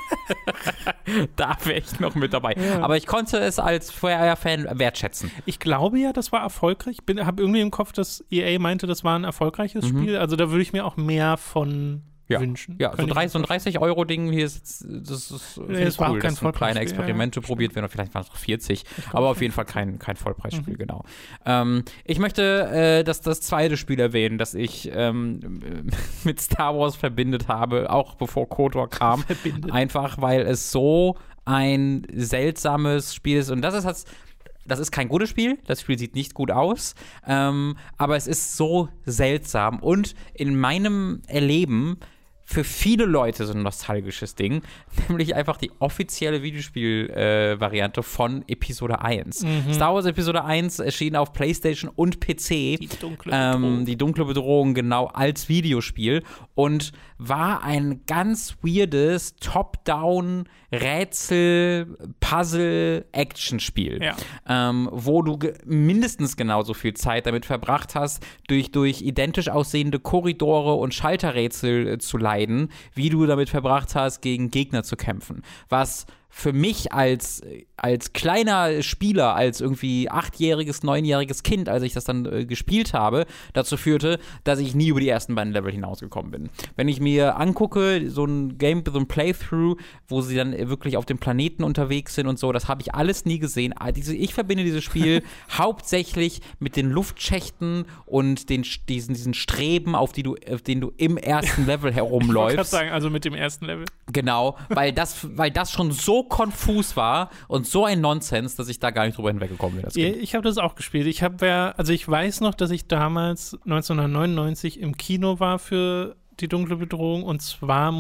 Da wäre ich noch mit dabei. Ja. Aber ich konnte es als VR-Fan wertschätzen. Ich glaube ja, das war erfolgreich. Ich habe irgendwie im Kopf, dass EA meinte, das war ein erfolgreiches Spiel. Also da würde ich mir auch mehr von wünschen. Ja, so ein 30-Euro-Ding hier ist, das ist cool. Das sind kleine Experimente probiert werden, vielleicht waren es noch 40, aber auf jeden Fall kein Vollpreisspiel, genau. Ich möchte das zweite Spiel erwähnen, das ich mit Star Wars verbindet habe, auch bevor KOTOR kam. Einfach, weil es so ein seltsames Spiel ist und das ist kein gutes Spiel, das Spiel sieht nicht gut aus, aber es ist so seltsam und in meinem Erleben für viele Leute so ein nostalgisches Ding, nämlich einfach die offizielle Videospiel-Variante von Episode 1. Star Wars Episode 1 erschien auf PlayStation und PC. Die dunkle Bedrohung, genau, als Videospiel und war ein ganz weirdes Top-Down Rätsel, Puzzle, Action-Spiel, wo du mindestens genauso viel Zeit damit verbracht hast, durch identisch aussehende Korridore und Schalterrätsel zu leiten, entscheiden, wie du damit verbracht hast, gegen Gegner zu kämpfen. Was für mich als kleiner Spieler, als irgendwie 8-jähriges, 9-jähriges Kind, als ich das dann gespielt habe, dazu führte, dass ich nie über die ersten beiden Level hinausgekommen bin. Wenn ich mir angucke, so ein Playthrough, wo sie dann wirklich auf dem Planeten unterwegs sind und so, das habe ich alles nie gesehen. Ich verbinde dieses Spiel hauptsächlich mit den Luftschächten und diesen Streben, auf denen du im ersten Level herumläufst. Ich wollte sagen, also mit dem ersten Level. Genau, weil das schon so konfus war und so ein Nonsens, dass ich da gar nicht drüber hinweggekommen bin. Ich habe das auch gespielt. Ich weiß noch, dass ich damals 1999 im Kino war für Die dunkle Bedrohung, und zwar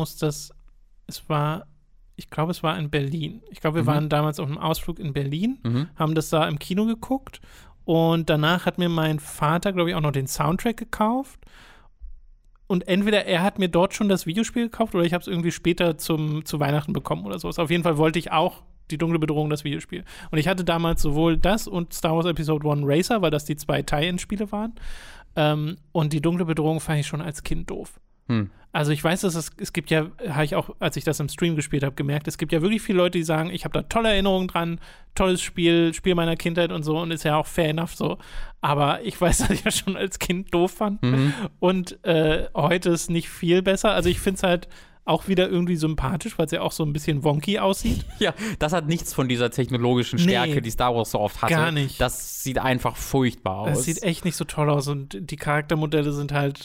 ich glaube, es war in Berlin. Ich glaube, wir waren damals auf einem Ausflug in Berlin, haben das da im Kino geguckt, und danach hat mir mein Vater, glaube ich, auch noch den Soundtrack gekauft. Und entweder er hat mir dort schon das Videospiel gekauft oder ich habe es irgendwie später zu Weihnachten bekommen oder sowas. Auf jeden Fall wollte ich auch Die dunkle Bedrohung, das Videospiel. Und ich hatte damals sowohl das und Star Wars Episode 1 Racer, weil das die 2 Tie-In-Spiele waren. Und Die dunkle Bedrohung fand ich schon als Kind doof. Also ich weiß, dass es gibt ja, habe ich auch, als ich das im Stream gespielt habe, gemerkt, es gibt ja wirklich viele Leute, die sagen, ich habe da tolle Erinnerungen dran, tolles Spiel meiner Kindheit und so, und ist ja auch fair enough so. Aber ich weiß, dass ich das schon als Kind doof fand. Und heute ist nicht viel besser. Also ich finde es halt auch wieder irgendwie sympathisch, weil es ja auch so ein bisschen wonky aussieht. Ja, das hat nichts von dieser technologischen Stärke, die Star Wars so oft hatte. Gar nicht. Das sieht einfach furchtbar aus. Es sieht echt nicht so toll aus, und die Charaktermodelle sind halt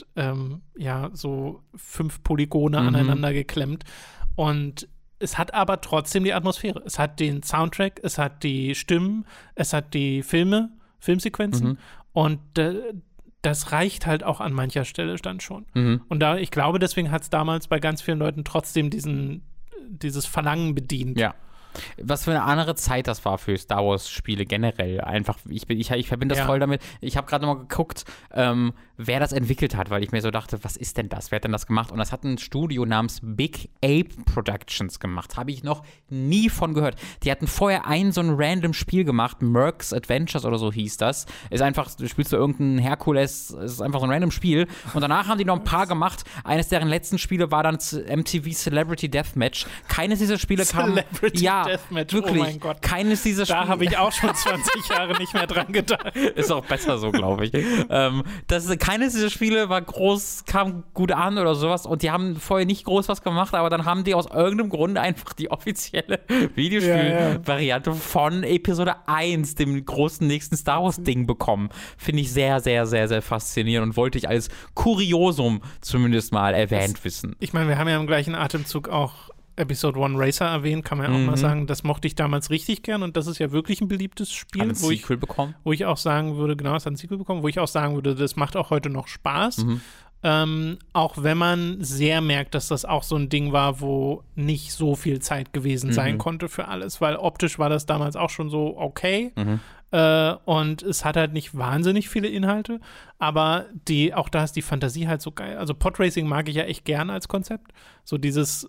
so 5 Polygone aneinander geklemmt. Und es hat aber trotzdem die Atmosphäre. Es hat den Soundtrack, es hat die Stimmen, es hat die Filmsequenzen, und das reicht halt auch an mancher Stelle dann schon. Und ich glaube, deswegen hat es damals bei ganz vielen Leuten trotzdem dieses Verlangen bedient. Ja. Was für eine andere Zeit das war für Star Wars Spiele generell. Einfach, ich verbinde das voll damit. Ich habe gerade nochmal geguckt, wer das entwickelt hat, weil ich mir so dachte, was ist denn das? Wer hat denn das gemacht? Und das hat ein Studio namens Big Ape Productions gemacht. Habe ich noch nie von gehört. Die hatten vorher so ein random Spiel gemacht, Mercs Adventures oder so hieß das. Ist einfach, du spielst so irgendeinen Herkules, ist einfach so ein random Spiel. Und danach haben die noch ein paar gemacht. Eines deren letzten Spiele war dann MTV Celebrity Deathmatch. Keines dieser Spiele kam. Deathmatch, wirklich. Oh mein Gott. Keines dieser Spiele. Da habe ich auch schon 20 Jahre nicht mehr dran gedacht. Ist auch besser so, glaube ich. Keines dieser Spiele kam gut an oder sowas, und die haben vorher nicht groß was gemacht, aber dann haben die aus irgendeinem Grund einfach die offizielle Videospiel-Variante von Episode 1, dem großen nächsten Star Wars-Ding, bekommen. Finde ich sehr, sehr, sehr, sehr faszinierend und wollte ich als Kuriosum zumindest mal erwähnt wissen. Ich meine, wir haben ja im gleichen Atemzug auch Episode 1 Racer erwähnt, kann man ja auch mal sagen, das mochte ich damals richtig gern, und das ist ja wirklich ein beliebtes Spiel. Hat ein Sequel bekommen? Wo ich auch sagen würde, genau, es hat ein Sequel bekommen, wo ich auch sagen würde, das macht auch heute noch Spaß. Auch wenn man sehr merkt, dass das auch so ein Ding war, wo nicht so viel Zeit gewesen sein konnte für alles, weil optisch war das damals auch schon so okay. Und es hat halt nicht wahnsinnig viele Inhalte, aber auch da ist die Fantasie halt so geil. Also Podracing mag ich ja echt gern als Konzept. So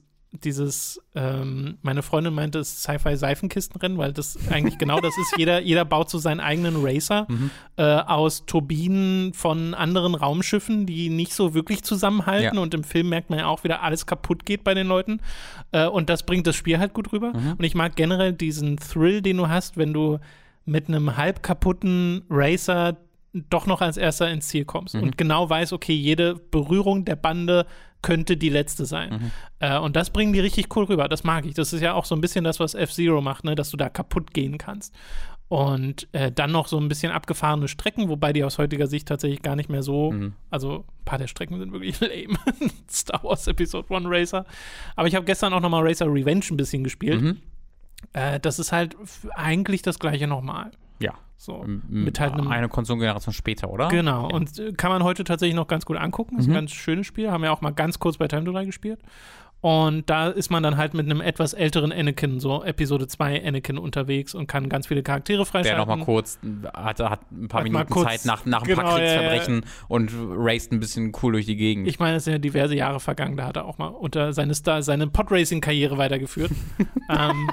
meine Freundin meinte, es ist Sci-Fi-Seifenkistenrennen, weil das eigentlich genau das ist. Jeder baut so seinen eigenen Racer aus Turbinen von anderen Raumschiffen, die nicht so wirklich zusammenhalten. Ja. Und im Film merkt man ja auch wieder, alles kaputt geht bei den Leuten. Und das bringt das Spiel halt gut rüber. Und ich mag generell diesen Thrill, den du hast, wenn du mit einem halb kaputten Racer doch noch als erster ins Ziel kommst und genau weiß, okay, jede Berührung der Bande könnte die letzte sein. Und das bringen die richtig cool rüber. Das mag ich. Das ist ja auch so ein bisschen das, was F-Zero macht, ne? Dass du da kaputt gehen kannst. Und dann noch so ein bisschen abgefahrene Strecken, wobei die aus heutiger Sicht tatsächlich gar nicht mehr so, also ein paar der Strecken sind wirklich lame. Star Wars Episode 1 Racer. Aber ich habe gestern auch nochmal Racer Revenge ein bisschen gespielt. Das ist halt eigentlich das gleiche nochmal. Ja. So, mit halt eine Konsolengeneration später, oder? Genau, ja. Und kann man heute tatsächlich noch ganz gut angucken. Ist ein ganz schönes Spiel. Haben wir auch mal ganz kurz bei Time to Die gespielt. Und da ist man dann halt mit einem etwas älteren Anakin, so Episode 2 Anakin unterwegs und kann ganz viele Charaktere freischalten. Der nochmal kurz hat ein paar Minuten Zeit nach ein paar Kriegsverbrechen und raced ein bisschen cool durch die Gegend. Ich meine, es sind ja diverse Jahre vergangen, da hat er auch mal unter seine Podracing-Karriere weitergeführt.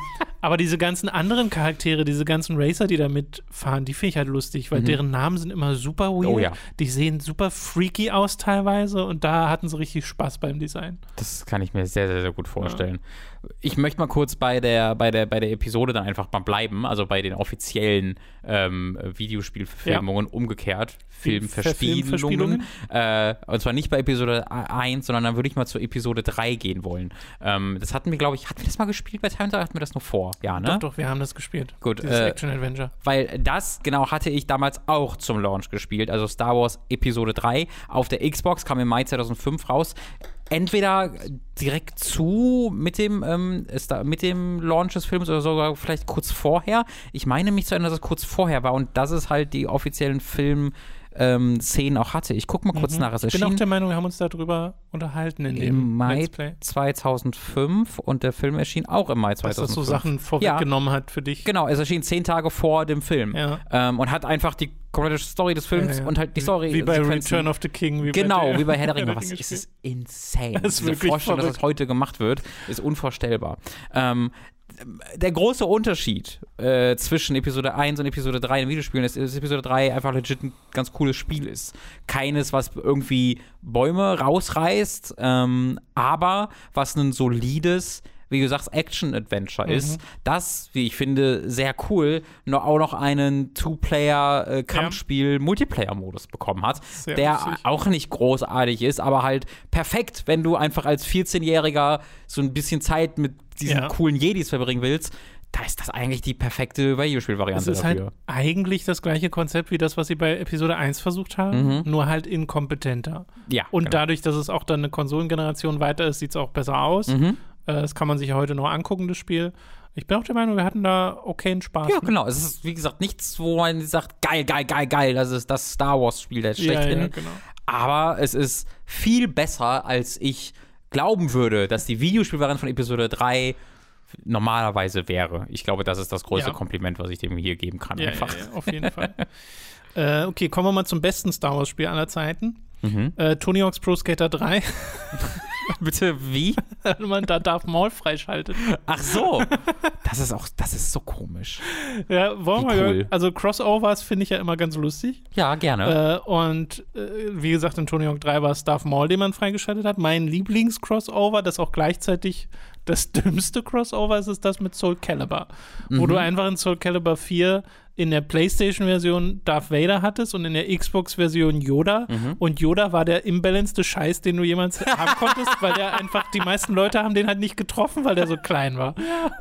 Aber diese ganzen anderen Charaktere, diese ganzen Racer, die da mitfahren, die finde ich halt lustig, weil deren Namen sind immer super weird. Oh ja. Die sehen super freaky aus teilweise und da hatten sie richtig Spaß beim Design. Das kann ich mir sehr, sehr, sehr gut vorstellen. Ja. Ich möchte mal kurz bei der Episode dann einfach mal bleiben, also bei den offiziellen Videospielverfilmungen umgekehrt, Filmverspielungen. Und zwar nicht bei Episode 1, sondern dann würde ich mal zur Episode 3 gehen wollen. Das hatten wir, glaube ich, hatten wir das mal gespielt bei Time Travel? Hatten wir das nur vor? Ja, ne? Doch, wir haben das gespielt. Gut. Dieses Action-Adventure. Weil das, genau, hatte ich damals auch zum Launch gespielt. Also Star Wars Episode 3 auf der Xbox, kam im Mai 2005 raus. Entweder direkt mit dem Launch des Films oder sogar vielleicht kurz vorher. Ich meine mich zu erinnern, dass es kurz vorher war und dass es halt die offiziellen Szenen auch hatte. Ich gucke mal kurz nach. Ich bin auch der Meinung, wir haben uns darüber unterhalten in dem Mai Let's Play. 2005 und der Film erschien auch im Mai 2005. Dass das so Sachen vorweggenommen hat für dich. Genau, es erschien 10 Tage vor dem Film und hat einfach die komplette Story des Films und halt die Story. Wie bei Return of the King. Wie bei Herr der Ringe. Was ist es insane. Das ist wirklich Vorstellen, dass das heute gemacht wird, ist unvorstellbar. Der große Unterschied zwischen Episode 1 und Episode 3 in Videospielen ist, dass Episode 3 einfach legit ein ganz cooles Spiel ist. Keines, was irgendwie Bäume rausreißt, aber was ein solides, wie du sagst, Action-Adventure ist, das, wie ich finde, sehr cool, auch noch einen Two-Player-Kampfspiel-Multiplayer-Modus bekommen hat, sehr der lustig. auch nicht großartig ist, aber halt perfekt, wenn du einfach als 14-Jähriger so ein bisschen Zeit mit diesen coolen Jedis verbringen willst. Da ist das eigentlich die perfekte Videospielvariante dafür. Es ist halt eigentlich das gleiche Konzept wie das, was sie bei Episode 1 versucht haben, nur halt inkompetenter. Ja, und dadurch, dass es auch dann eine Konsolengeneration weiter ist, sieht es auch besser aus. Das kann man sich heute noch angucken, das Spiel. Ich bin auch der Meinung, wir hatten da okayen Spaß. Ja, genau. Es ist, wie gesagt, nichts, wo man sagt, geil, das ist das Star Wars-Spiel, der ist schlechthin. Ja, genau. Aber es ist viel besser, als ich glauben würde, dass die Videospielvariante von Episode 3 normalerweise wäre. Ich glaube, das ist das größte Kompliment, was ich dem hier geben kann. Einfach. Ja, auf jeden Fall. Okay, kommen wir mal zum besten Star Wars-Spiel aller Zeiten. Tony Hawk's Pro Skater 3. Bitte, wie? Man da Darth Maul freischaltet. Ach so. Das ist so komisch. Ja, wollen wir mal. Also Crossovers finde ich ja immer ganz lustig. Ja, gerne. Wie gesagt, in Tony Hawk 3 war es Darth Maul, den man freigeschaltet hat. Mein Lieblings-Crossover, das auch gleichzeitig das dümmste Crossover ist das mit Soul Calibur. Wo du einfach in Soul Calibur 4 in der PlayStation-Version Darth Vader hattest und in der Xbox-Version Yoda. Und Yoda war der imbalancete Scheiß, den du jemals haben konntest, weil der einfach, die meisten Leute haben den halt nicht getroffen, weil der so klein war.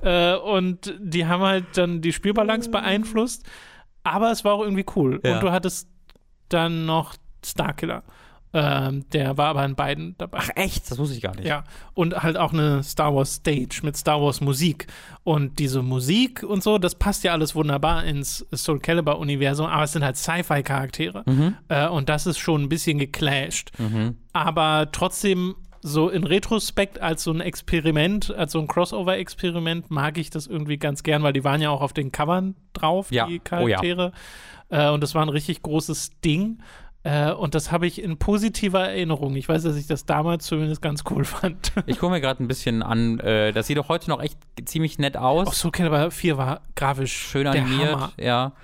Und die haben halt dann die Spielbalance beeinflusst. Aber es war auch irgendwie cool. Ja. Und du hattest dann noch Starkiller. Der war aber in beiden dabei. Ach echt? Das wusste ich gar nicht. Ja, und halt auch eine Star Wars Stage mit Star Wars Musik. Und diese Musik und so, das passt ja alles wunderbar ins Soul Calibur Universum, aber es sind halt Sci-Fi-Charaktere. Und das ist schon ein bisschen geclasht. Aber trotzdem so in Retrospekt als so ein Experiment, als so ein Crossover-Experiment mag ich das irgendwie ganz gern, weil die waren ja auch auf den Covern drauf, die Charaktere. Und das war ein richtig großes Ding. Und das habe ich in positiver Erinnerung. Ich weiß, dass ich das damals zumindest ganz cool fand. Ich gucke mir gerade ein bisschen an. Das sieht doch heute noch echt ziemlich nett aus. Auch Soul Calibur 4 war grafisch schön animiert. Ja,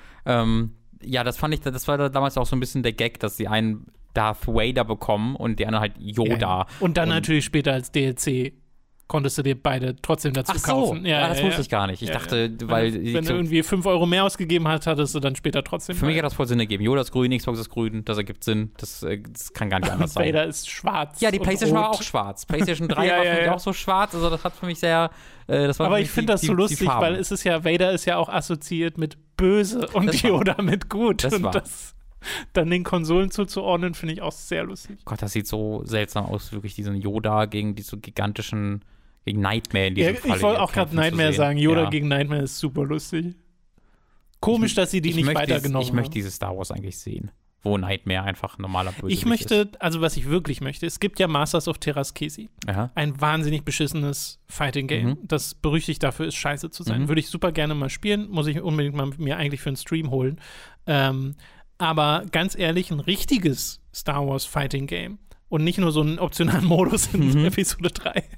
das fand ich, das war damals auch so ein bisschen der Gag, dass die einen Darth Vader bekommen und die anderen halt Yoda. Ja. Und dann natürlich später als DLC konntest du dir beide trotzdem dazu kaufen. Das wusste ich gar nicht. Ich dachte, weil... Wenn du irgendwie 5 Euro mehr ausgegeben hast, hattest du dann später trotzdem... Für mich hat das voll Sinn ergeben. Yoda ist grün, Xbox ist grün, das ergibt Sinn. Das kann gar nicht anders sein. Vader ist schwarz. Ja, die PlayStation war auch schwarz. PlayStation 3 war für mich auch so schwarz. Also das hat für mich sehr... Aber ich finde das so lustig, weil es ist ja, Vader ist ja auch assoziiert mit böse und Yoda mit gut. Das dann den Konsolen zuzuordnen, finde ich auch sehr lustig. Gott, das sieht so seltsam aus, wirklich diesen Yoda gegen diese gigantischen... Gegen Nightmare in diesem Fall. Ich wollte auch gerade Nightmare sagen. Yoda gegen Nightmare ist super lustig. Komisch, dass sie die nicht weitergenommen haben. Ich möchte dieses Star Wars eigentlich sehen, wo Nightmare einfach ein normaler Bösewicht ist. Also was ich wirklich möchte, es gibt ja Masters of Terraskesi. Ein wahnsinnig beschissenes Fighting-Game, das berüchtigt dafür ist, scheiße zu sein. Würde ich super gerne mal spielen, muss ich unbedingt mal mir eigentlich für einen Stream holen. Aber ganz ehrlich, ein richtiges Star Wars Fighting-Game und nicht nur so einen optionalen Modus in Episode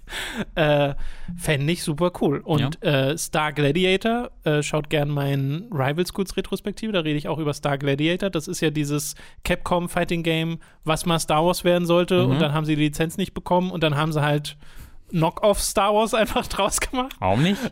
3, fände ich super cool. Und Star Gladiator, schaut gern meinen Rival Schools Retrospektive, da rede ich auch über Star Gladiator. Das ist ja dieses Capcom Fighting Game, was mal Star Wars werden sollte und dann haben sie die Lizenz nicht bekommen und dann haben sie halt Knock-off Star Wars einfach draus gemacht. Warum nicht?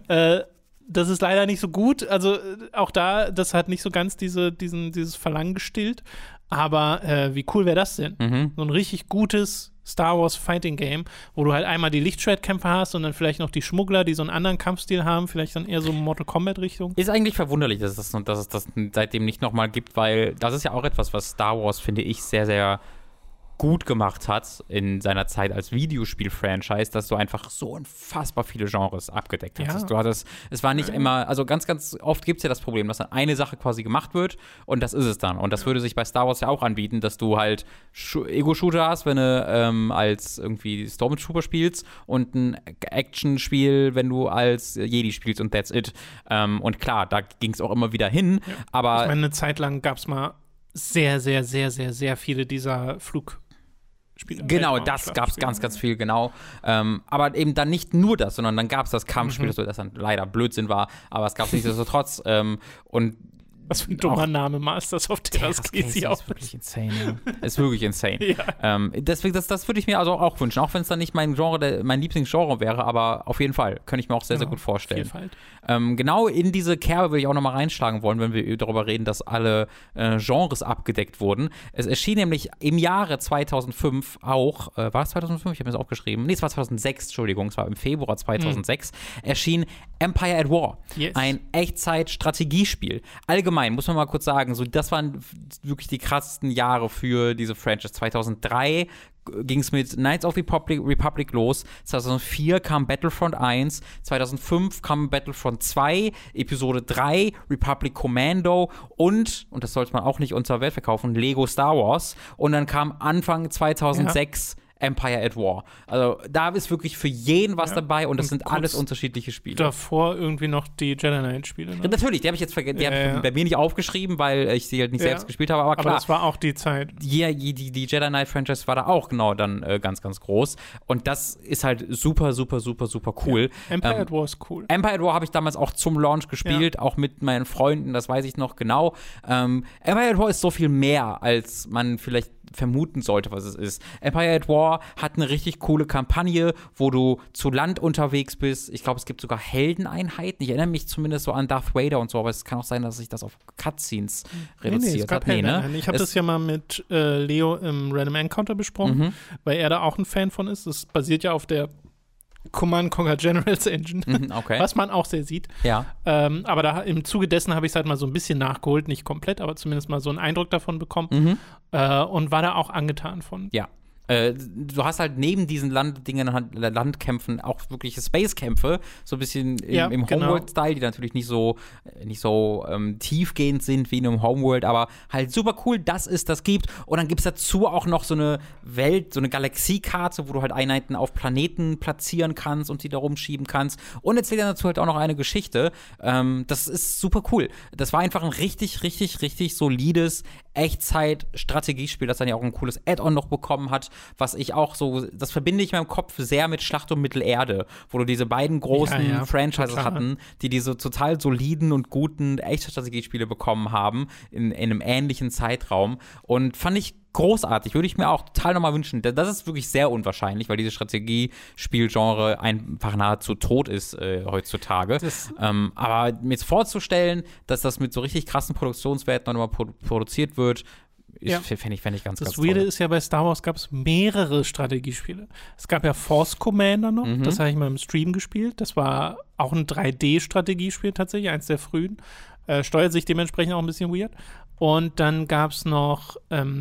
Das ist leider nicht so gut. Also auch da, das hat nicht so ganz dieses Verlangen gestillt. Aber wie cool wäre das denn? So ein richtig gutes Star Wars Fighting Game, wo du halt einmal die Lichtschwertkämpfer hast und dann vielleicht noch die Schmuggler, die so einen anderen Kampfstil haben, vielleicht dann eher so Mortal Kombat Richtung. Ist eigentlich verwunderlich, dass es das seitdem nicht nochmal gibt, weil das ist ja auch etwas, was Star Wars, finde ich, sehr, sehr gut gemacht hat in seiner Zeit als Videospiel-Franchise, dass du einfach so unfassbar viele Genres abgedeckt hast. Ja. Es war nicht immer, also ganz, ganz oft gibt es ja das Problem, dass dann eine Sache quasi gemacht wird und das ist es dann. Und das würde sich bei Star Wars ja auch anbieten, dass du halt Ego-Shooter hast, wenn du als irgendwie Stormtrooper spielst und ein Action-Spiel, wenn du als Jedi spielst und that's it. Und klar, da ging es auch immer wieder hin, aber ich meine, eine Zeit lang gab es mal sehr, sehr, sehr, sehr, sehr viele dieser Flugspiele. Genau, das gab es ganz, ganz viel, genau. Aber eben dann nicht nur das, sondern dann gab es das Kampfspiel, das dann leider Blödsinn war, aber es gab es nichtsdestotrotz. Und was für ein dummer Name, Masters of Terrascrazy auch. Ist wirklich insane, ja. Ist wirklich insane. Ja. Deswegen, das würde ich mir also auch wünschen, auch wenn es dann nicht mein Lieblingsgenre wäre, aber auf jeden Fall, könnte ich mir auch sehr, sehr gut vorstellen. Vielfalt. Genau in diese Kerbe will ich auch nochmal reinschlagen wollen, wenn wir darüber reden, dass alle Genres abgedeckt wurden. Es erschien nämlich im Jahre 2005 auch, war es 2005? Ich habe mir das aufgeschrieben. Nee, es war 2006, Entschuldigung, es war im Februar 2006, erschien Empire at War. Yes. Ein Echtzeit-Strategiespiel. Allgemein muss man mal kurz sagen, so, das waren wirklich die krassesten Jahre für diese Franchise. 2003 ging es mit Knights of the Republic los, 2004 kam Battlefront 1, 2005 kam Battlefront 2, Episode 3, Republic Commando und das sollte man auch nicht unter Wert verkaufen, Lego Star Wars und dann kam Anfang 2006 Empire at War. Also da ist wirklich für jeden was dabei und das sind alles unterschiedliche Spiele. Davor irgendwie noch die Jedi Knight-Spiele, ne? Ja, natürlich, die habe ich jetzt vergessen. Die habe ich bei mir nicht aufgeschrieben, weil ich sie halt nicht selbst gespielt habe, aber klar. Aber das war auch die Zeit. Die Jedi Knight-Franchise war da auch genau dann ganz, ganz groß. Und das ist halt super, super, super, super cool. Ja. Empire at War ist cool. Empire at War habe ich damals auch zum Launch gespielt, auch mit meinen Freunden, das weiß ich noch genau. Empire at War ist so viel mehr, als man vielleicht vermuten sollte, was es ist. Empire at War hat eine richtig coole Kampagne, wo du zu Land unterwegs bist. Ich glaube, es gibt sogar Heldeneinheiten. Ich erinnere mich zumindest so an Darth Vader und so, aber es kann auch sein, dass sich das auf Cutscenes reduziert hat. Ne? Ich habe das ja mal mit Leo im Random Encounter besprochen, weil er da auch ein Fan von ist. Das basiert ja auf der Command Conquer Generals Engine, was man auch sehr sieht. Ja. Aber da im Zuge dessen habe ich es halt mal so ein bisschen nachgeholt, nicht komplett, aber zumindest mal so einen Eindruck davon bekommen und war da auch angetan von. Ja. Du hast halt neben diesen Landkämpfen auch wirkliche Space-Kämpfe, so ein bisschen im Homeworld-Style, die natürlich nicht so tiefgehend sind wie in einem Homeworld, aber halt super cool, dass es das gibt. Und dann gibt es dazu auch noch so eine Welt, so eine Galaxiekarte, wo du halt Einheiten auf Planeten platzieren kannst und die da rumschieben kannst. Und erzählt dann dazu halt auch noch eine Geschichte. Das ist super cool. Das war einfach ein richtig, richtig, richtig solides Echtzeit-Strategiespiel, das dann ja auch ein cooles Add-on noch bekommen hat, was ich auch so, das verbinde ich in meinem Kopf sehr mit Schlacht um Mittelerde, wo du diese beiden großen Franchises hatten, die diese total soliden und guten Echtzeitstrategiespiele bekommen haben in einem ähnlichen Zeitraum und fand ich großartig, würde ich mir auch total nochmal wünschen. Das ist wirklich sehr unwahrscheinlich, weil dieses Strategiespielgenre einfach nahezu tot ist heutzutage. Aber mir jetzt vorzustellen, dass das mit so richtig krassen Produktionswerten nochmal produziert wird, fände ich ganz, ganz toll. Das Weirde ist ja, bei Star Wars gab es mehrere Strategiespiele. Es gab ja Force Commander noch, das habe ich mal im Stream gespielt. Das war auch ein 3D-Strategiespiel tatsächlich, eins der frühen. Steuert sich dementsprechend auch ein bisschen weird. Und dann gab es noch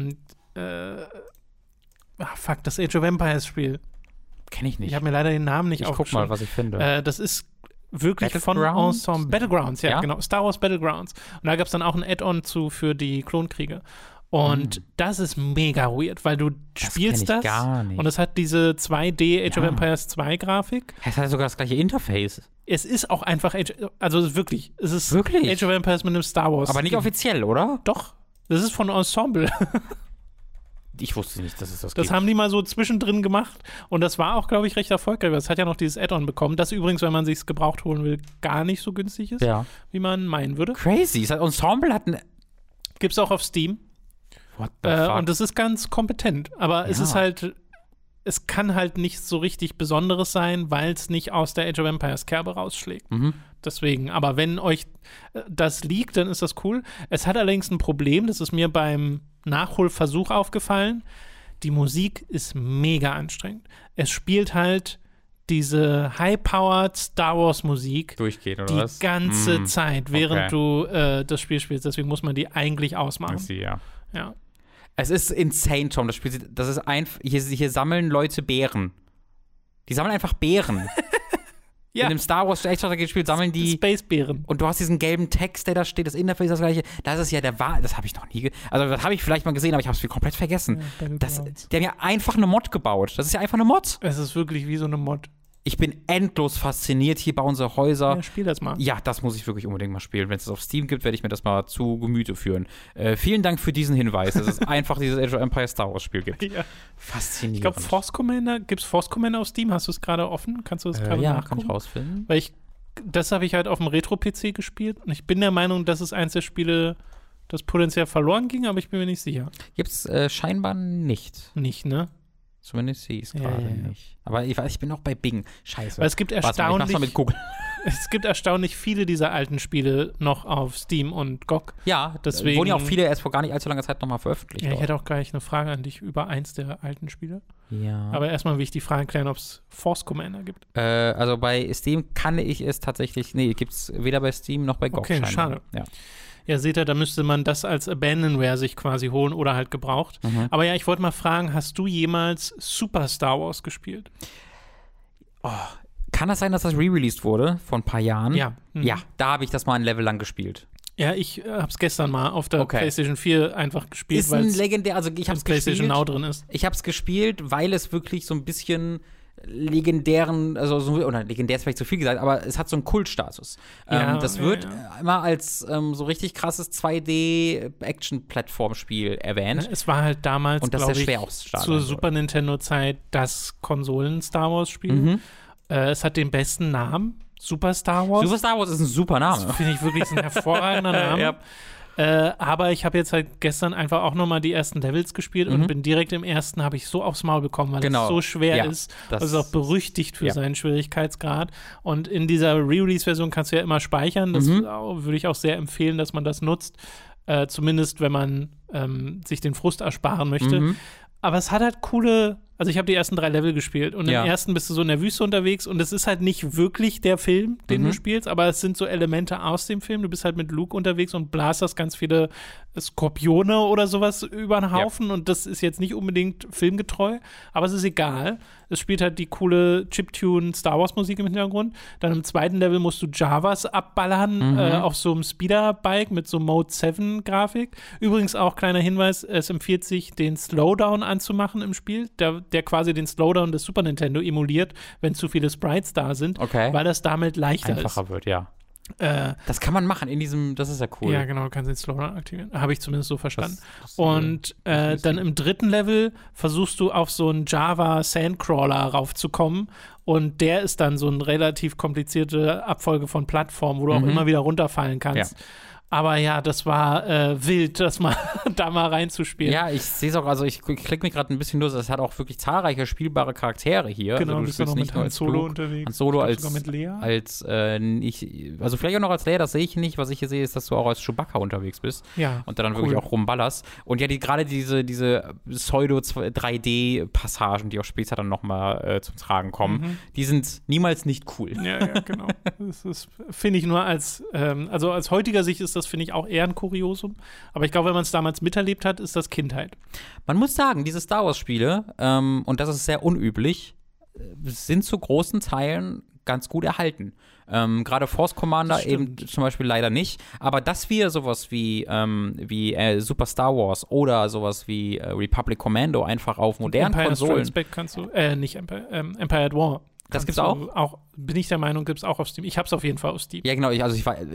das Age of Empires Spiel. Kenne ich nicht. Ich habe mir leider den Namen nicht aufgeschrieben. Ich guck mal, was ich finde. Das ist wirklich von Ensemble. Battlegrounds, ja, genau. Star Wars Battlegrounds. Und da gab es dann auch ein Add-on für die Klonkriege. Und das ist mega weird, weil du spielst das gar nicht. Und es hat diese 2D Age of Empires 2 Grafik. Es hat sogar das gleiche Interface. Es ist auch einfach es ist wirklich Age of Empires mit einem Star Wars. Aber nicht offiziell, oder? Doch, das ist von Ensemble. Ich wusste nicht, dass es das Das gibt. haben die mal so zwischendrin gemacht und das war auch, glaube ich, recht erfolgreich. Das hat ja noch dieses Add-on bekommen, das übrigens, wenn man sich es gebraucht holen will, gar nicht so günstig ist, wie man meinen würde. Crazy. Das Ensemble hat ein... Gibt es auch auf Steam. What the fuck? Und das ist ganz kompetent, aber es ist halt, es kann halt nicht so richtig Besonderes sein, weil es nicht aus der Age of Empires Kerbe rausschlägt. Deswegen, aber wenn euch das liegt, dann ist das cool. Es hat allerdings ein Problem, das ist mir beim Nachholversuch aufgefallen. Die Musik ist mega anstrengend. Es spielt halt diese high-powered Star Wars Musik durchgeht, oder die was? ganze Zeit, während du das Spiel spielst. Deswegen muss man die eigentlich ausmachen. Ich sehe, ja. Ja. Es ist insane, Tom. Das ist einfach. Hier sammeln Leute Beeren. Die sammeln einfach Beeren. Ja. In dem Star Wars Spiel sammeln die Space-Bären. Und du hast diesen gelben Text, der da steht, das Interface ist das gleiche. Das ist ja der Wahl. Das habe ich noch nie. Also, das habe ich vielleicht mal gesehen, aber ich habe es komplett vergessen. Ja, Die haben ja einfach eine Mod gebaut. Das ist ja einfach eine Mod. Es ist wirklich wie so eine Mod. Ich bin endlos fasziniert. Hier bauen sie Häuser. Ja, spiel das mal. Ja, das muss ich wirklich unbedingt mal spielen. Wenn es auf Steam gibt, werde ich mir das mal zu Gemüte führen. Vielen Dank für diesen Hinweis, dass es einfach dieses Age of Empires Star Wars Spiel gibt. Ja. Faszinierend. Ich glaube, Force Commander, gibt es Force Commander auf Steam? Hast du es gerade offen? Kannst du das gerade ja, nachgucken? kann ich rausfinden. Weil das habe ich halt auf dem Retro-PC gespielt und ich bin der Meinung, dass es eins der Spiele, das potenziell verloren ging, aber ich bin mir nicht sicher. Gibt's scheinbar nicht. Nicht, ne? Zumindest sehe ich es gerade nicht. Aber ich bin auch bei Bing. Scheiße. Weil es gibt Warte mal, ich mach's mal mit Google. Es gibt erstaunlich viele dieser alten Spiele noch auf Steam und GOG. Ja, deswegen wurden ja auch viele erst vor gar nicht allzu langer Zeit nochmal veröffentlicht. Ja, ich hätte auch gleich eine Frage an dich über eins der alten Spiele. Ja. Aber erstmal will ich die Frage klären, ob es Force Commander gibt. Also bei Steam kann ich es tatsächlich, gibt es weder bei Steam noch bei GOG. Okay, schade. Ja, seht ihr, da müsste man das als Abandonware sich quasi holen oder halt gebraucht. Aber ja, ich wollte mal fragen, hast du jemals Super Star Wars gespielt? Oh, kann das sein, dass das re-released wurde vor ein paar Jahren? Ja. Ja, da habe ich das mal ein Level lang gespielt. Ja, ich habe es gestern mal auf der PlayStation 4 einfach gespielt, ist ein legendär, also ich habe es PlayStation Now drin ist. Ich habe es gespielt, weil es wirklich so ein bisschen legendären, oder legendär ist vielleicht zu viel gesagt, aber es hat so einen Kultstatus. Das wird immer als so richtig krasses 2D-Action-Plattformspiel erwähnt. Es war halt damals, und das ist schwer zur Super Nintendo-Zeit das Konsolen-Star Wars-Spiel. Es hat den besten Namen. Super Star Wars. Super Star Wars ist ein super Name. Das finde ich wirklich ein hervorragender Name. Ja. Aber ich habe jetzt halt gestern einfach auch nochmal die ersten Levels gespielt und bin direkt im ersten, habe ich so aufs Maul bekommen, weil es so schwer ist. Das ist auch berüchtigt für seinen Schwierigkeitsgrad. Und in dieser Re-Release-Version kannst du ja immer speichern. Das würde ich auch sehr empfehlen, dass man das nutzt. Zumindest, wenn man sich den Frust ersparen möchte. Aber es hat halt also ich habe die ersten 3 Level gespielt und im ersten bist du so in der Wüste unterwegs und es ist halt nicht wirklich der Film, den du spielst, aber es sind so Elemente aus dem Film. Du bist halt mit Luke unterwegs und blasterst ganz viele Skorpione oder sowas über den Haufen und das ist jetzt nicht unbedingt filmgetreu, aber es ist egal. Es spielt halt die coole Chiptune Star Wars Musik im Hintergrund. Dann im zweiten Level musst du Javas abballern auf so einem Speederbike mit so Mode 7 Grafik. Übrigens auch kleiner Hinweis, es empfiehlt sich, den Slowdown anzumachen im Spiel, der quasi den Slowdown des Super Nintendo emuliert, wenn zu viele Sprites da sind, weil das damit leichter einfacher wird, ja. Das kann man machen in diesem, das ist ja cool. Ja, genau, du kannst den Slowdown aktivieren. Habe ich zumindest so verstanden. Und dann im dritten Level versuchst du auf so einen Java Sandcrawler raufzukommen und der ist dann so eine relativ komplizierte Abfolge von Plattformen, wo du auch immer wieder runterfallen kannst. Ja. Aber ja, das war wild, das mal da mal reinzuspielen. Ja, ich sehe es auch, also ich klicke mich gerade ein bisschen durch, es hat auch wirklich zahlreiche spielbare Charaktere hier. Genau, also du bist nicht nur mit Han Solo unterwegs. Han Solo als, sogar mit Lea. Also vielleicht auch noch als Lea, das sehe ich nicht. Was ich hier sehe, ist, dass du auch als Chewbacca unterwegs bist. Ja, und dann wirklich auch rumballerst. Und ja, gerade diese Pseudo-3D-Passagen, die auch später dann nochmal zum Tragen kommen, die sind niemals nicht cool. Ja, genau. Das finde ich nur als heutiger Sicht ist das, finde ich, auch eher ein Kuriosum. Aber ich glaube, wenn man es damals miterlebt hat, ist das Kindheit. Man muss sagen, diese Star Wars-Spiele, und das ist sehr unüblich, sind zu großen Teilen ganz gut erhalten. Gerade Force Commander eben zum Beispiel leider nicht. Aber dass wir sowas wie Super Star Wars oder sowas wie Republic Commando einfach auf modernen Empire Konsolen. Strikes Back kannst du, nicht Empire at War. Das gibt's auch? Bin ich der Meinung, gibt's auch auf Steam. Ich hab's auf jeden Fall auf Steam. Ja, genau. Läuft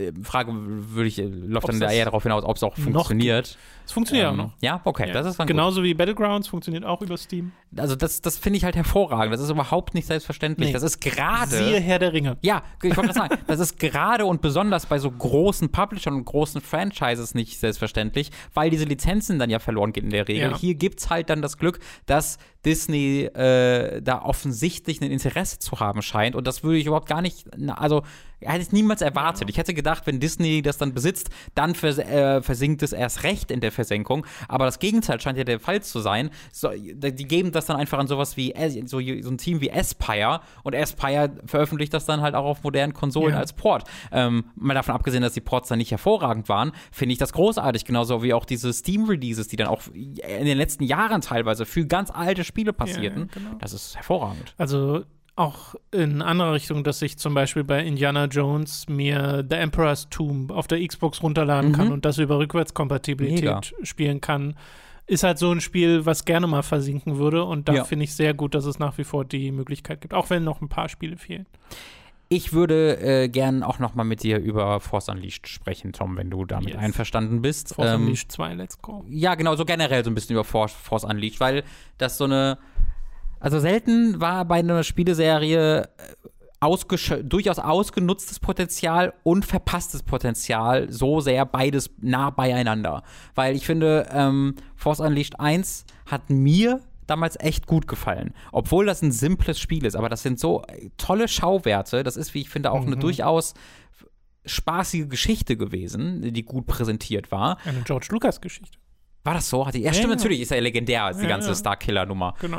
dann da eher darauf hinaus, ob es auch funktioniert. Es funktioniert auch noch. Ja, okay. Ja. Das ist dann genauso gut. Wie Battlegrounds funktioniert auch über Steam. Also das finde ich halt hervorragend. Das ist überhaupt nicht selbstverständlich. Das ist gerade... Siehe Herr der Ringe. Ja, ich wollte gerade sagen, das ist gerade und besonders bei so großen Publishern und großen Franchises nicht selbstverständlich, weil diese Lizenzen dann ja verloren gehen in der Regel. Ja. Hier gibt's halt dann das Glück, dass Disney da offensichtlich ein Interesse zu haben scheint, und das würde ich überhaupt gar nicht, also hätte ich niemals erwartet. Ja. Ich hätte gedacht, wenn Disney das dann besitzt, dann versinkt es erst recht in der Versenkung, aber das Gegenteil scheint ja der Fall zu sein. Die geben das dann einfach an sowas wie so ein Team wie Aspyr, und Aspyr veröffentlicht das dann halt auch auf modernen Konsolen als Port. Mal davon abgesehen, dass die Ports dann nicht hervorragend waren, finde ich das großartig, genauso wie auch diese Steam-Releases, die dann auch in den letzten Jahren teilweise für ganz alte Spiele passierten. Ja, genau. Das ist hervorragend. Also auch in anderer Richtung, dass ich zum Beispiel bei Indiana Jones mir The Emperor's Tomb auf der Xbox runterladen kann und das über Rückwärtskompatibilität spielen kann, ist halt so ein Spiel, was gerne mal versinken würde, und da finde ich sehr gut, dass es nach wie vor die Möglichkeit gibt, auch wenn noch ein paar Spiele fehlen. Ich würde gern auch noch mal mit dir über Force Unleashed sprechen, Tom, wenn du damit einverstanden bist. Force Unleashed 2, let's go. Ja, genau, so generell so ein bisschen über Force Unleashed, weil das so eine... Also selten war bei einer Spieleserie durchaus ausgenutztes Potenzial und verpasstes Potenzial so sehr beides nah beieinander. Weil ich finde, Force Unleashed 1 hat mir damals echt gut gefallen. Obwohl das ein simples Spiel ist, aber das sind so tolle Schauwerte. Das ist, wie ich finde, auch eine durchaus spaßige Geschichte gewesen, die gut präsentiert war. Eine George Lucas-Geschichte. War das so? Stimmt, natürlich, ist ja legendär, als die ganze Starkiller-Nummer. Genau.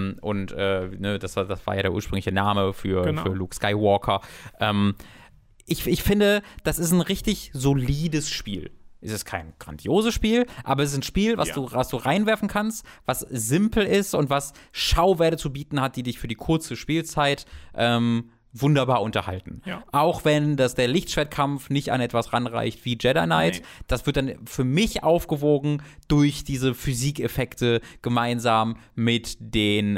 Das war ja der ursprüngliche Name für Luke Skywalker. Ich finde, das ist ein richtig solides Spiel. Es ist kein grandioses Spiel, aber es ist ein Spiel, was du reinwerfen kannst, was simpel ist und was Schauwerte zu bieten hat, die dich für die kurze Spielzeit wunderbar unterhalten. Ja. Auch wenn der Lichtschwertkampf nicht an etwas ranreicht wie Jedi Knight. Das wird dann für mich aufgewogen durch diese Physikeffekte gemeinsam mit den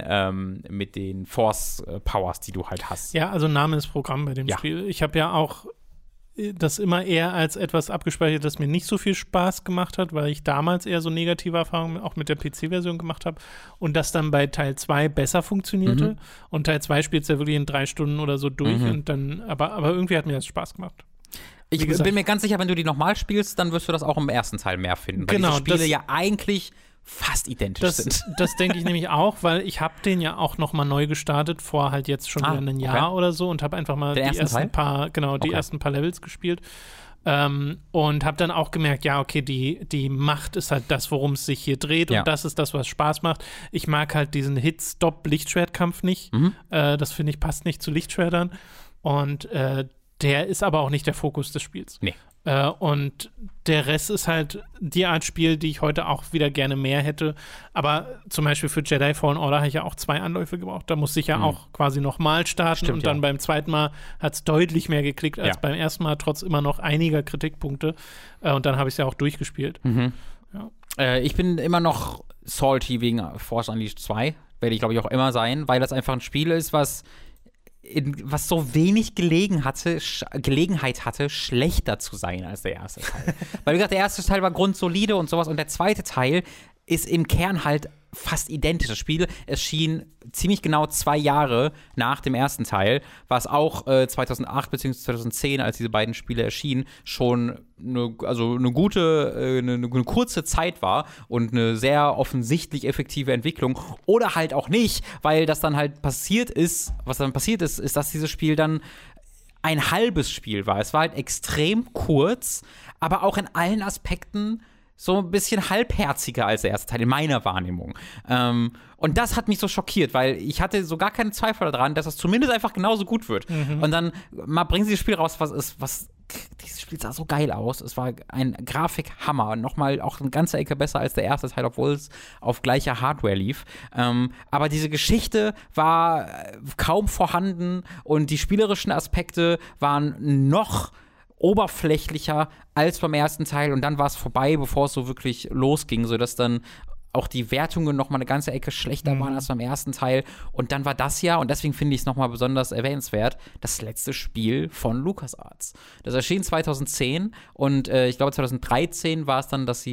Force Powers, die du halt hast. Ja, also Name ist Programm bei dem Spiel. Ich habe ja auch das immer eher als etwas abgespeichert, das mir nicht so viel Spaß gemacht hat, weil ich damals eher so negative Erfahrungen auch mit der PC-Version gemacht habe und das dann bei Teil 2 besser funktionierte. Und Teil 2 spielt es ja wirklich in 3 Stunden oder so durch und dann, aber irgendwie hat mir das Spaß gemacht. Ich bin mir ganz sicher, wenn du die nochmal spielst, dann wirst du das auch im ersten Teil mehr finden, weil diese Spiele ja eigentlich fast identisch sind. Das denke ich nämlich auch, weil ich habe den ja auch noch mal neu gestartet, vor halt jetzt schon wieder ein Jahr oder so, und habe einfach mal die ersten paar Levels gespielt und habe dann auch gemerkt, ja, okay, die Macht ist halt das, worum es sich hier dreht, und das ist das, was Spaß macht. Ich mag halt diesen Hit-Stop-Lichtschwertkampf nicht. Das finde ich passt nicht zu Lichtschwertern, und der ist aber auch nicht der Fokus des Spiels. Nee. Und der Rest ist halt die Art Spiel, die ich heute auch wieder gerne mehr hätte. Aber zum Beispiel für Jedi Fallen Order habe ich ja auch 2 Anläufe gebraucht. Da musste ich ja auch quasi nochmal starten. Stimmt, und dann beim zweiten Mal hat es deutlich mehr geklickt als beim ersten Mal, trotz immer noch einiger Kritikpunkte. Und dann habe ich es ja auch durchgespielt. Ich bin immer noch salty wegen Force Unleashed 2. Werde ich, glaube ich, auch immer sein, weil das einfach ein Spiel ist, was so wenig Gelegenheit hatte, schlechter zu sein als der erste Teil. Weil, wie gesagt, der erste Teil war grundsolide und sowas, und der zweite Teil ist im Kern halt fast identisch. Das Spiel erschien ziemlich genau 2 Jahre nach dem ersten Teil, was auch 2008 bzw. 2010, als diese beiden Spiele erschienen, schon eine kurze Zeit war und eine sehr offensichtlich effektive Entwicklung. Oder halt auch nicht, weil das dann halt passiert ist, ist, dass dieses Spiel dann ein halbes Spiel war. Es war halt extrem kurz, aber auch in allen Aspekten so ein bisschen halbherziger als der erste Teil, in meiner Wahrnehmung. Und das hat mich so schockiert, weil ich hatte so gar keine Zweifel daran, dass das zumindest einfach genauso gut wird. Und dann bringen sie das Spiel raus, dieses Spiel sah so geil aus. Es war ein Grafikhammer. Nochmal auch eine ganze Ecke besser als der erste Teil, obwohl es auf gleicher Hardware lief. Aber diese Geschichte war kaum vorhanden und die spielerischen Aspekte waren noch oberflächlicher als beim ersten Teil, und dann war es vorbei, bevor es so wirklich losging, sodass dann auch die Wertungen noch mal eine ganze Ecke schlechter waren als beim ersten Teil. Und dann war das ja, und deswegen finde ich es noch mal besonders erwähnenswert, das letzte Spiel von LucasArts. Das erschien 2010 und ich glaube 2013 war es dann, dass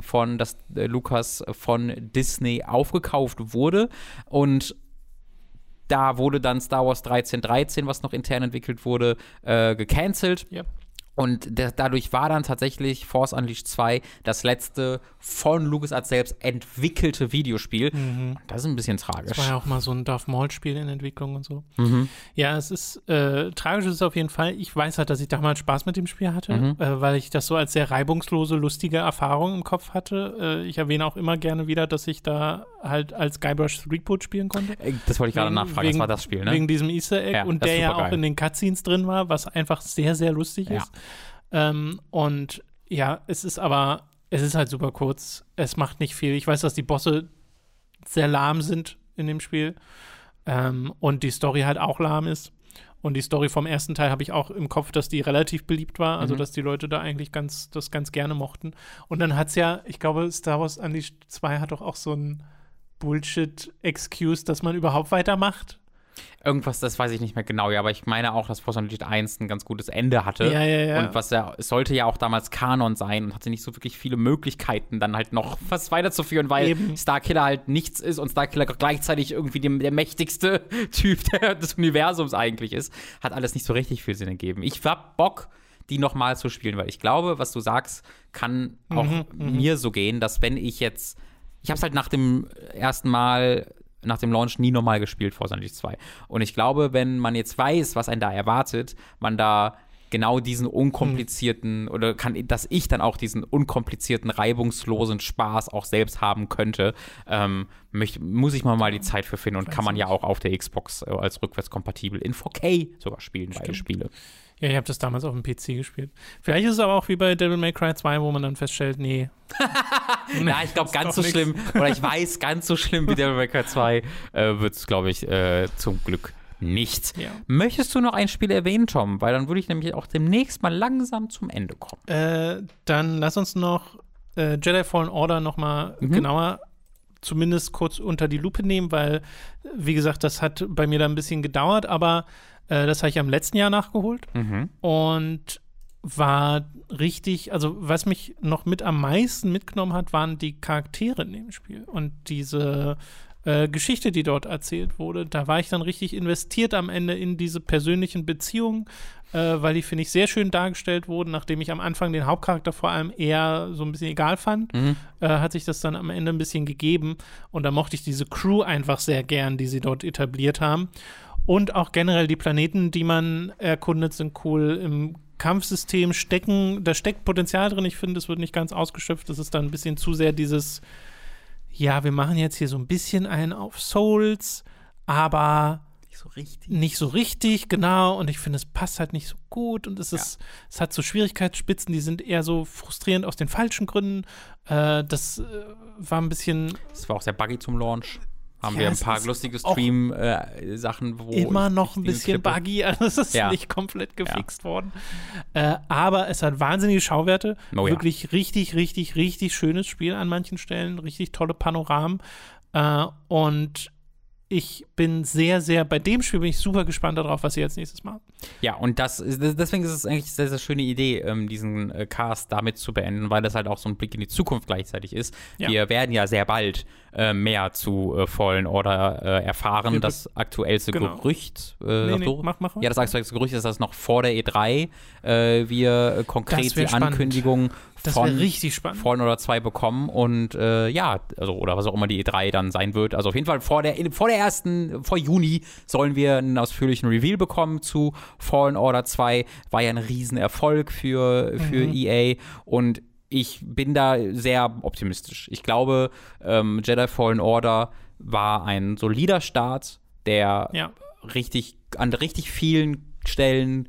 Lucas von Disney aufgekauft wurde und da wurde dann Star Wars 1313, was noch intern entwickelt wurde, gecancelt. Ja. Und dadurch war dann tatsächlich Force Unleashed 2 das letzte von LucasArts selbst entwickelte Videospiel. Und das ist ein bisschen tragisch. Das war ja auch mal so ein Darth Maul-Spiel in Entwicklung und so. Ja, es ist tragisch ist es auf jeden Fall. Ich weiß halt, dass ich damals Spaß mit dem Spiel hatte, weil ich das so als sehr reibungslose, lustige Erfahrung im Kopf hatte. Ich erwähne auch immer gerne wieder, dass ich da halt als Guybrush Threepwood spielen konnte. Das wollte ich gerade nachfragen, das war das Spiel, ne? Wegen diesem Easter Egg Ja, und das der ist ja supergeil. auch in den Cutscenes drin war, was einfach sehr, sehr lustig ist. Und ja, es ist halt super kurz. Es macht nicht viel. Ich weiß, dass die Bosse sehr lahm sind in dem Spiel und die Story halt auch lahm ist. Und die Story vom ersten Teil habe ich auch im Kopf, dass die relativ beliebt war, also dass die Leute da eigentlich ganz gerne mochten. Und dann hat's ja, ich glaube, Star Wars Unleashed 2 hat doch auch so ein Bullshit-Excuse, dass man überhaupt weitermacht. Irgendwas, das weiß ich nicht mehr genau, ja, aber ich meine auch, dass Force Unleashed 1 ein ganz gutes Ende hatte. Ja. Und es sollte ja auch damals Kanon sein und hatte nicht so wirklich viele Möglichkeiten, dann halt noch was weiterzuführen, weil Starkiller halt nichts ist und Starkiller gleichzeitig irgendwie der mächtigste Typ des Universums eigentlich ist. Hat alles nicht so richtig viel Sinn gegeben. Ich hab Bock, die nochmal zu spielen, weil ich glaube, was du sagst, kann auch mir so gehen, dass wenn ich hab's halt nach dem ersten Mal nach dem Launch nie nochmal gespielt, Force Unleashed 2. Und ich glaube, wenn man jetzt weiß, was einen da erwartet, man da genau diesen unkomplizierten dass ich dann auch diesen unkomplizierten, reibungslosen Spaß auch selbst haben könnte, muss ich mal die Zeit für finden und kann man ja auch auf der Xbox als rückwärtskompatibel in 4K sogar spielen, beide Spiele. Ja, ich habe das damals auf dem PC gespielt. Vielleicht ist es aber auch wie bei Devil May Cry 2, wo man dann feststellt, nee. Ja, ich glaube, ganz so schlimm, oder ich weiß, ganz so schlimm wie Devil May Cry 2 wird es, glaube ich, zum Glück nicht. Ja. Möchtest du noch ein Spiel erwähnen, Tom? Weil dann würde ich nämlich auch demnächst mal langsam zum Ende kommen. Dann lass uns noch Jedi Fallen Order noch mal genauer zumindest kurz unter die Lupe nehmen, weil, wie gesagt, das hat bei mir da ein bisschen gedauert, aber das habe ich am letzten Jahr nachgeholt und war richtig, also was mich noch mit am meisten mitgenommen hat, waren die Charaktere in dem Spiel und diese Geschichte, die dort erzählt wurde. Da war ich dann richtig investiert am Ende in diese persönlichen Beziehungen, weil die, finde ich, sehr schön dargestellt wurden. Nachdem ich am Anfang den Hauptcharakter vor allem eher so ein bisschen egal fand, hat sich das dann am Ende ein bisschen gegeben und da mochte ich diese Crew einfach sehr gern, die sie dort etabliert haben. Und auch generell die Planeten, die man erkundet, sind cool. Im Kampfsystem da steckt Potenzial drin. Ich finde, es wird nicht ganz ausgeschöpft. Das ist dann ein bisschen zu sehr dieses, ja, wir machen jetzt hier so ein bisschen einen auf Souls, aber nicht so richtig, genau. Und ich finde, es passt halt nicht so gut. Und es hat so Schwierigkeitsspitzen, die sind eher so frustrierend aus den falschen Gründen. Das war ein bisschen. Das war auch sehr buggy zum Launch. Haben wir ein paar lustige Stream-Sachen, wo immer noch ein bisschen buggy, also es ist nicht komplett gefixt worden. Aber es hat wahnsinnige Schauwerte. Wirklich richtig, richtig, richtig schönes Spiel an manchen Stellen. Richtig tolle Panoramen. Und ich bin bei dem Spiel bin ich super gespannt darauf, was sie jetzt nächstes machen. Ja, und deswegen ist es eigentlich eine sehr, sehr schöne Idee, diesen Cast damit zu beenden, weil das halt auch so ein Blick in die Zukunft gleichzeitig ist. Ja. Wir werden ja sehr bald mehr zu Fallen Order erfahren. Das aktuellste Gerücht, mach. Ja, das aktuellste Gerücht ist, dass noch vor der E3 wir konkret die Ankündigung von richtig spannend. Fallen Order 2 bekommen und oder was auch immer die E3 dann sein wird. Also auf jeden Fall vor Juni sollen wir einen ausführlichen Reveal bekommen zu Fallen Order 2. War ja ein Riesenerfolg für EA und ich bin da sehr optimistisch. Ich glaube, Jedi Fallen Order war ein solider Start, der an richtig vielen Stellen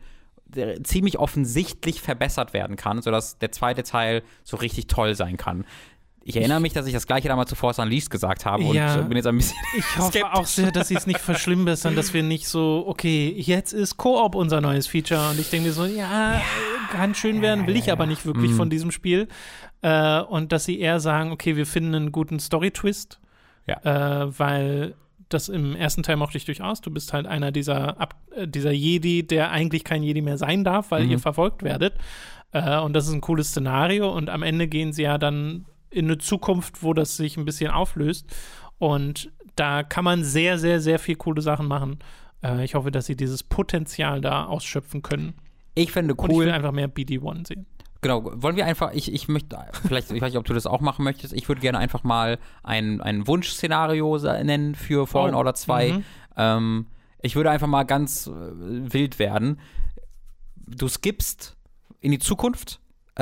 ziemlich offensichtlich verbessert werden kann, sodass der zweite Teil so richtig toll sein kann. Ich erinnere mich, dass ich das Gleiche damals zu Force Unleashed gesagt habe und bin jetzt ein bisschen Ich hoffe skeptisch. auch sehr, dass sie es nicht verschlimmbessern, dass wir nicht so, okay, jetzt ist Koop unser neues Feature und ich denke mir so, kann schön werden, will ich aber nicht wirklich von diesem Spiel. Und dass sie eher sagen, okay, wir finden einen guten Story-Twist, weil das im ersten Teil mochte ich durchaus. Du bist halt einer dieser Jedi, der eigentlich kein Jedi mehr sein darf, weil ihr verfolgt werdet. Und das ist ein cooles Szenario und am Ende gehen sie ja dann in eine Zukunft, wo das sich ein bisschen auflöst. Und da kann man sehr, sehr, sehr viel coole Sachen machen. Ich hoffe, dass sie dieses Potenzial da ausschöpfen können. Ich finde cool. Und ich will einfach mehr BD1 sehen. Genau, wollen wir einfach, ich möchte, vielleicht, ich weiß nicht, ob du das auch machen möchtest, ich würde gerne einfach mal ein Wunschszenario nennen für Fallen Order 2. Ich würde einfach mal ganz wild werden. Du skippst in die Zukunft,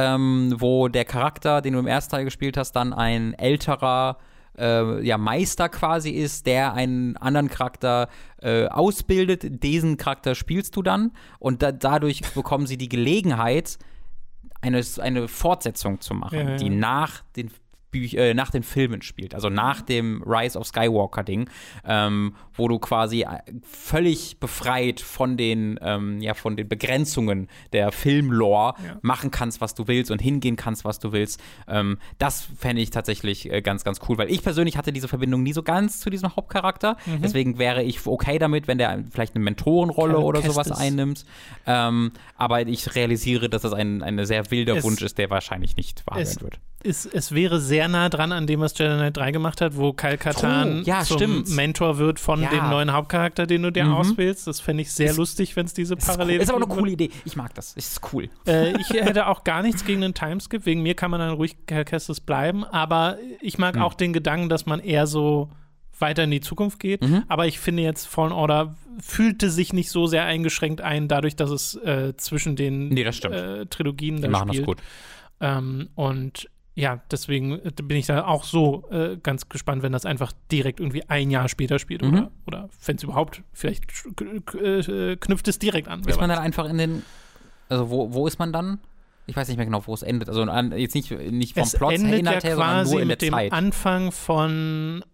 wo der Charakter, den du im ersten Teil gespielt hast, dann ein älterer Meister quasi ist, der einen anderen Charakter ausbildet. Diesen Charakter spielst du dann und dadurch bekommen sie die Gelegenheit, eine Fortsetzung zu machen, die nach den Filmen spielt, also nach dem Rise of Skywalker-Ding, wo du quasi völlig befreit von den Begrenzungen der Filmlore machen kannst, was du willst und hingehen kannst, was du willst. Das fände ich tatsächlich ganz, ganz cool, weil ich persönlich hatte diese Verbindung nie so ganz zu diesem Hauptcharakter. Deswegen wäre ich okay damit, wenn der vielleicht eine Mentorenrolle oder sowas einnimmt. Aber ich realisiere, dass das ein sehr wilder Wunsch ist, der wahrscheinlich nicht wahr werden wird. Es wäre sehr nah dran an dem, was Jedi Knight 3 gemacht hat, wo Kyle Katarn zum Mentor wird von dem neuen Hauptcharakter, den du dir auswählst. Das fände ich sehr lustig, wenn es diese Parallele ist aber eine coole Idee. Ich mag das. Ist cool. Ich hätte auch gar nichts gegen den Timeskip. Wegen mir kann man dann ruhig Cal Kestis bleiben. Aber ich mag auch den Gedanken, dass man eher so weiter in die Zukunft geht. Aber ich finde jetzt, Fallen Order fühlte sich nicht so sehr eingeschränkt ein, dadurch, dass es zwischen den Trilogien da machen spielt. Das gut. Und ja, deswegen bin ich da auch so ganz gespannt, wenn das einfach direkt irgendwie ein Jahr später spielt oder wenn es überhaupt, vielleicht knüpft es direkt an. Ist man dann einfach also wo ist man dann? Ich weiß nicht mehr genau, wo es endet. Also jetzt nicht vom Plot her, sondern nur in der Zeit. Mit dem Anfang von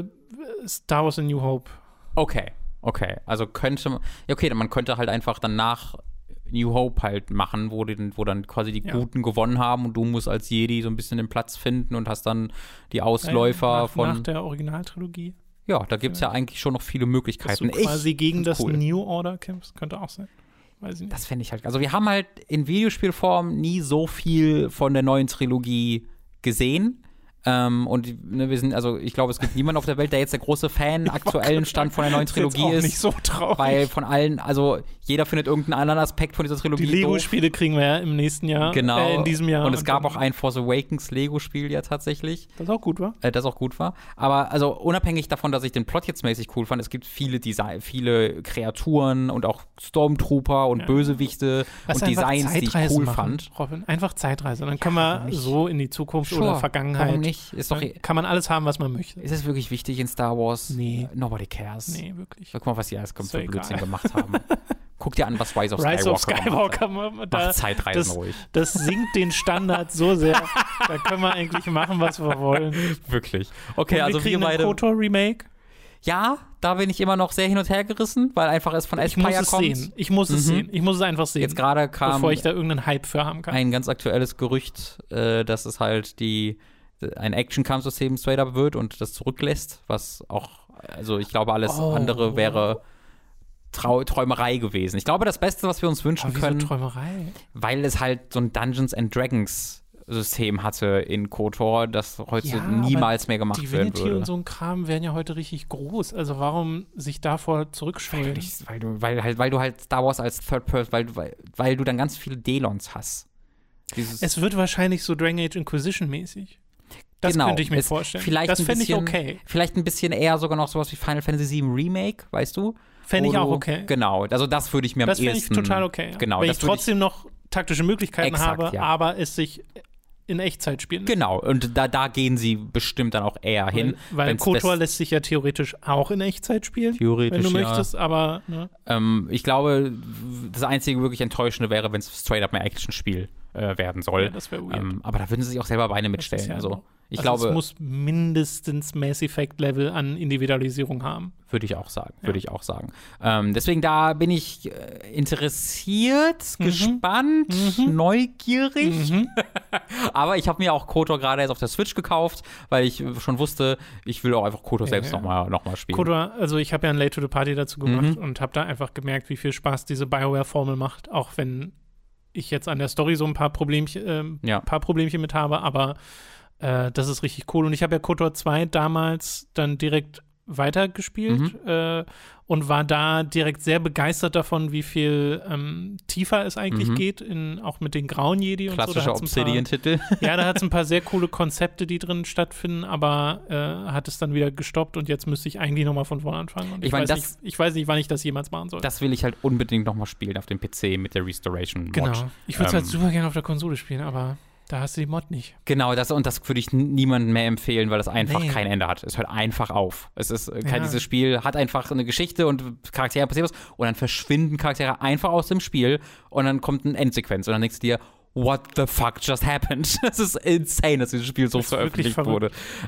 Star Wars A New Hope. Okay. Also man könnte halt einfach danach New Hope halt machen, wo dann quasi die Guten gewonnen haben und du musst als Jedi so ein bisschen den Platz finden und hast dann die Ausläufer nach der Originaltrilogie. Ja, da gibt es ja eigentlich schon noch viele Möglichkeiten. Dass du quasi gegen das New Order kämpfst, könnte auch sein. Weiß ich nicht. Das fände ich halt, also wir haben halt in Videospielform nie so viel von der neuen Trilogie gesehen. Und wir sind, also ich glaube, es gibt niemanden auf der Welt, der jetzt der große Fan aktuellen Stand von der neuen Trilogie ist. Nicht so traurig. Weil von allen, also jeder findet irgendeinen anderen Aspekt von dieser Trilogie. Die Lego-Spiele kriegen wir ja im nächsten Jahr. Genau. In diesem Jahr. Und es gab auch ein Force Awakens Lego-Spiel ja tatsächlich. Das auch gut war. Aber also unabhängig davon, dass ich den Plot jetzt mäßig cool fand, es gibt viele Kreaturen und auch Stormtrooper und Bösewichte und Designs, die ich cool fand. Robin, einfach Zeitreise. Dann können wir so in die Zukunft oder Vergangenheit. Warum nicht? Kann man alles haben, was man möchte. Ist es wirklich wichtig in Star Wars? Nee. Nobody cares. Nee, wirklich. Guck mal, was die alles für Blödsinn gemacht haben. Guck dir an, was Rise of Skywalker macht. Zeitreisen ruhig. Das sinkt den Standard so sehr. Da können wir eigentlich machen, was wir wollen. Wirklich. Okay, und also wir beide. Ein KOTOR-Remake? Ja, da bin ich immer noch sehr hin und her gerissen, weil einfach es von Aspire kommt. Ich muss es sehen. Ich muss es einfach sehen. Jetzt gerade kam bevor ich da irgendeinen Hype für haben kann. Ein ganz aktuelles Gerücht, dass es halt ein Action-Kampfsystem straight up wird und das zurücklässt, was auch, also ich glaube, alles andere wäre Träumerei gewesen. Ich glaube, das Beste, was wir uns wünschen können, Träumerei? Weil es halt so ein Dungeons and Dragons System hatte in KOTOR, das heute niemals mehr gemacht werden würde. Divinity und so ein Kram wären ja heute richtig groß. Also warum sich davor zurückstellen? Weil du halt Star Wars als Third Person, weil du dann ganz viele Delons hast. Es wird wahrscheinlich so Dragon Age Inquisition mäßig. Das könnte ich mir vorstellen. Das fände ich okay. Vielleicht ein bisschen eher sogar noch sowas wie Final Fantasy VII Remake, weißt du? Fände ich auch okay. Genau, also das würde ich mir am ehesten... Das finde ich total okay. Genau, wenn ich trotzdem noch taktische Möglichkeiten habe, aber es sich in Echtzeit spielen. Genau, und da gehen sie bestimmt dann auch eher hin. Weil KOTOR lässt sich ja theoretisch auch in Echtzeit spielen, wenn du möchtest, aber... Ne? Ich glaube, das einzige wirklich Enttäuschende wäre, wenn es straight up mehr Action-Spiel werden soll. Ja, das wäre weird. Aber da würden sie sich auch selber Beine mitstellen. Ja Also ich glaube, es muss mindestens Mass Effect Level an Individualisierung haben. Würde ich auch sagen. Deswegen da bin ich interessiert, gespannt, neugierig. Aber ich habe mir auch KOTOR gerade jetzt auf der Switch gekauft, weil ich schon wusste, ich will auch einfach KOTOR selbst noch mal spielen. KOTOR, also ich habe ja ein Late to the Party dazu gemacht und habe da einfach gemerkt, wie viel Spaß diese BioWare-Formel macht, auch wenn ich jetzt an der Story so ein paar Problemchen mit habe, aber das ist richtig cool. Und ich habe ja KOTOR 2 damals dann direkt weitergespielt und war da direkt sehr begeistert davon, wie viel tiefer es eigentlich geht, auch mit den grauen Jedi und so. Klassischer Obsidian-Titel. Ja, da hat es ein paar sehr coole Konzepte, die drin stattfinden, aber hat es dann wieder gestoppt und jetzt müsste ich eigentlich nochmal von vorne anfangen. Und ich weiß nicht, wann ich das jemals machen soll. Das will ich halt unbedingt nochmal spielen auf dem PC mit der Restoration-Mod. Genau. Ich würde es halt super gerne auf der Konsole spielen, aber da hast du die Mod nicht. Genau, das würde ich niemandem mehr empfehlen, weil das einfach kein Ende hat. Es hört einfach auf. Dieses Spiel hat einfach eine Geschichte und Charaktere passiert was und dann verschwinden Charaktere einfach aus dem Spiel und dann kommt eine Endsequenz und dann denkst du dir, what the fuck just happened? Das ist insane, dass dieses Spiel so veröffentlicht wurde.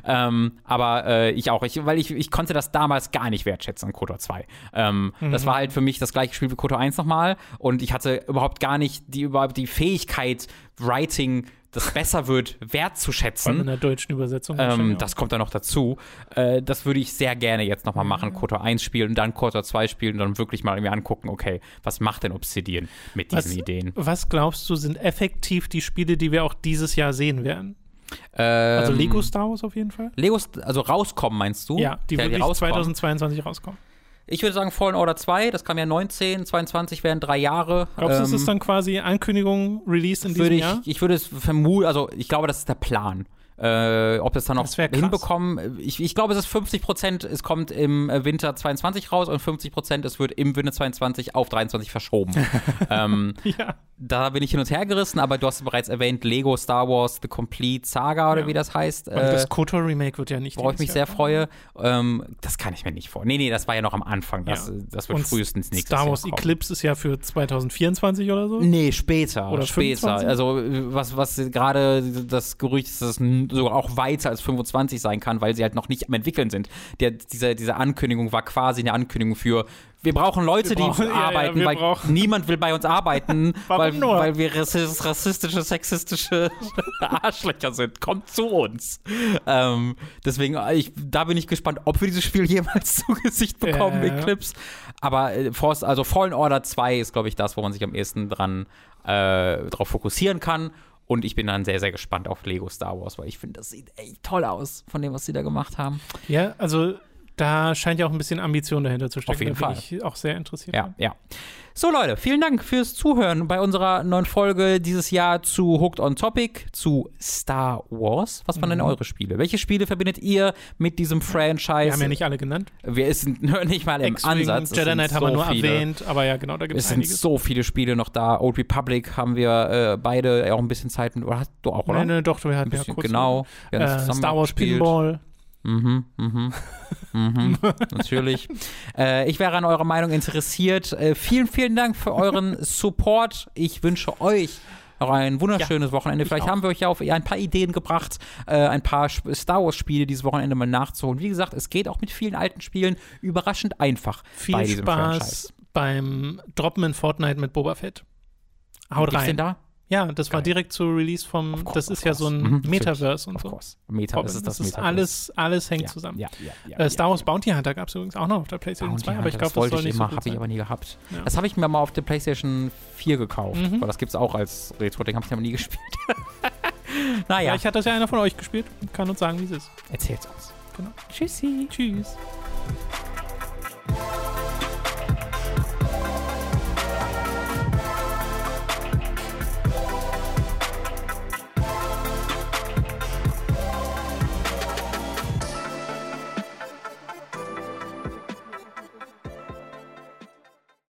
Aber ich auch. Weil ich konnte das damals gar nicht wertschätzen an KOTOR 2. Das war halt für mich das gleiche Spiel wie KOTOR 1 nochmal und ich hatte überhaupt gar nicht die Fähigkeit, Writing, das besser wird, wertzuschätzen. In der deutschen Übersetzung. Das kommt dann noch dazu. Das würde ich sehr gerne jetzt nochmal machen. KOTOR 1 spielen und dann KOTOR 2 spielen und dann wirklich mal irgendwie angucken, okay, was macht denn Obsidian mit diesen Ideen? Was glaubst du, sind effektiv die Spiele, die wir auch dieses Jahr sehen werden? Also Lego Star Wars auf jeden Fall? Also rauskommen, meinst du? Ja, die wirklich 2022 rauskommen. Ich würde sagen Fallen Order 2, das kam ja 19, 22 wären 3 Jahre. Glaubst du, das ist dann quasi Ankündigung, Release in diesem Jahr? Ich würde es vermuten, also ich glaube, das ist der Plan. Ob das dann noch hinbekommen, ich glaube, es ist 50%, es kommt im Winter 22 raus und 50%, es wird im Winter 22 auf 23 verschoben. Da bin ich hin und her gerissen, aber du hast bereits erwähnt, Lego Star Wars The Complete Saga oder wie das heißt. Und das KOTOR Remake wird ja nicht. Worauf ich mich sehr freue. Das kann ich mir nicht vorstellen. Nee, das war ja noch am Anfang. Das wird und frühestens nächstes Jahr Star Wars Eclipse ist ja für 2024 oder so? Nee, später. Oder später. 25? Also was gerade das Gerücht ist, dass es sogar auch weiter als 25 sein kann, weil sie halt noch nicht am Entwickeln sind. Diese Ankündigung war quasi eine Ankündigung für wir brauchen Leute, die arbeiten, weil niemand will bei uns arbeiten, weil wir rassistische, sexistische Arschlöcher sind. Kommt zu uns. Deswegen, da bin ich gespannt, ob wir dieses Spiel jemals zu Gesicht bekommen, Eclipse. Aber Fallen Order 2 ist, glaube ich, das, wo man sich am ehesten drauf fokussieren kann. Und ich bin dann sehr, sehr gespannt auf Lego Star Wars, weil ich finde, das sieht echt toll aus, von dem, was sie da gemacht haben. Ja, also da scheint ja auch ein bisschen Ambition dahinter zu stecken. Auf jeden Fall. Bin ich auch sehr interessiert. Ja. So, Leute, vielen Dank fürs Zuhören bei unserer neuen Folge dieses Jahr zu Hooked on Topic, zu Star Wars. Was waren denn eure Spiele? Welche Spiele verbindet ihr mit diesem Franchise? Wir haben ja nicht alle genannt. Wir sind nicht mal im Ansatz. Jedi Knight haben wir nur erwähnt, aber ja, genau, da gibt es einiges. Es sind so viele Spiele noch da. Old Republic haben wir beide auch ein bisschen Zeit mit. Oder hast du auch, oder? Nein, doch, wir hatten ja kurz. Genau. Star Wars Pinball. Natürlich. Ich wäre an eurer Meinung interessiert. Vielen, vielen Dank für euren Support. Ich wünsche euch noch ein wunderschönes Wochenende. Vielleicht haben wir euch ja auf ein paar Ideen gebracht, ein paar Star Wars-Spiele dieses Wochenende mal nachzuholen. Wie gesagt, es geht auch mit vielen alten Spielen überraschend einfach bei diesem Franchise. Viel Spaß beim Droppen in Fortnite mit Boba Fett. Haut rein. Gibt's den da? Ja, das war direkt zu Release das ist ja so ein Metaverse und so. Das ist das Metaverse. Alles hängt zusammen. Star Wars Bounty Hunter gab es übrigens auch noch auf der PlayStation 2, aber ich glaube, das soll nicht so gut sein. Habe ich aber nie gehabt. Ja. Das habe ich mir mal auf der PlayStation 4 gekauft, weil das gibt es auch als Retro-Ding, habe ich aber nie gespielt. Naja. Vielleicht hat das ja einer von euch gespielt und kann uns sagen, wie es ist. Erzählt's uns. Genau. Tschüssi. Tschüss.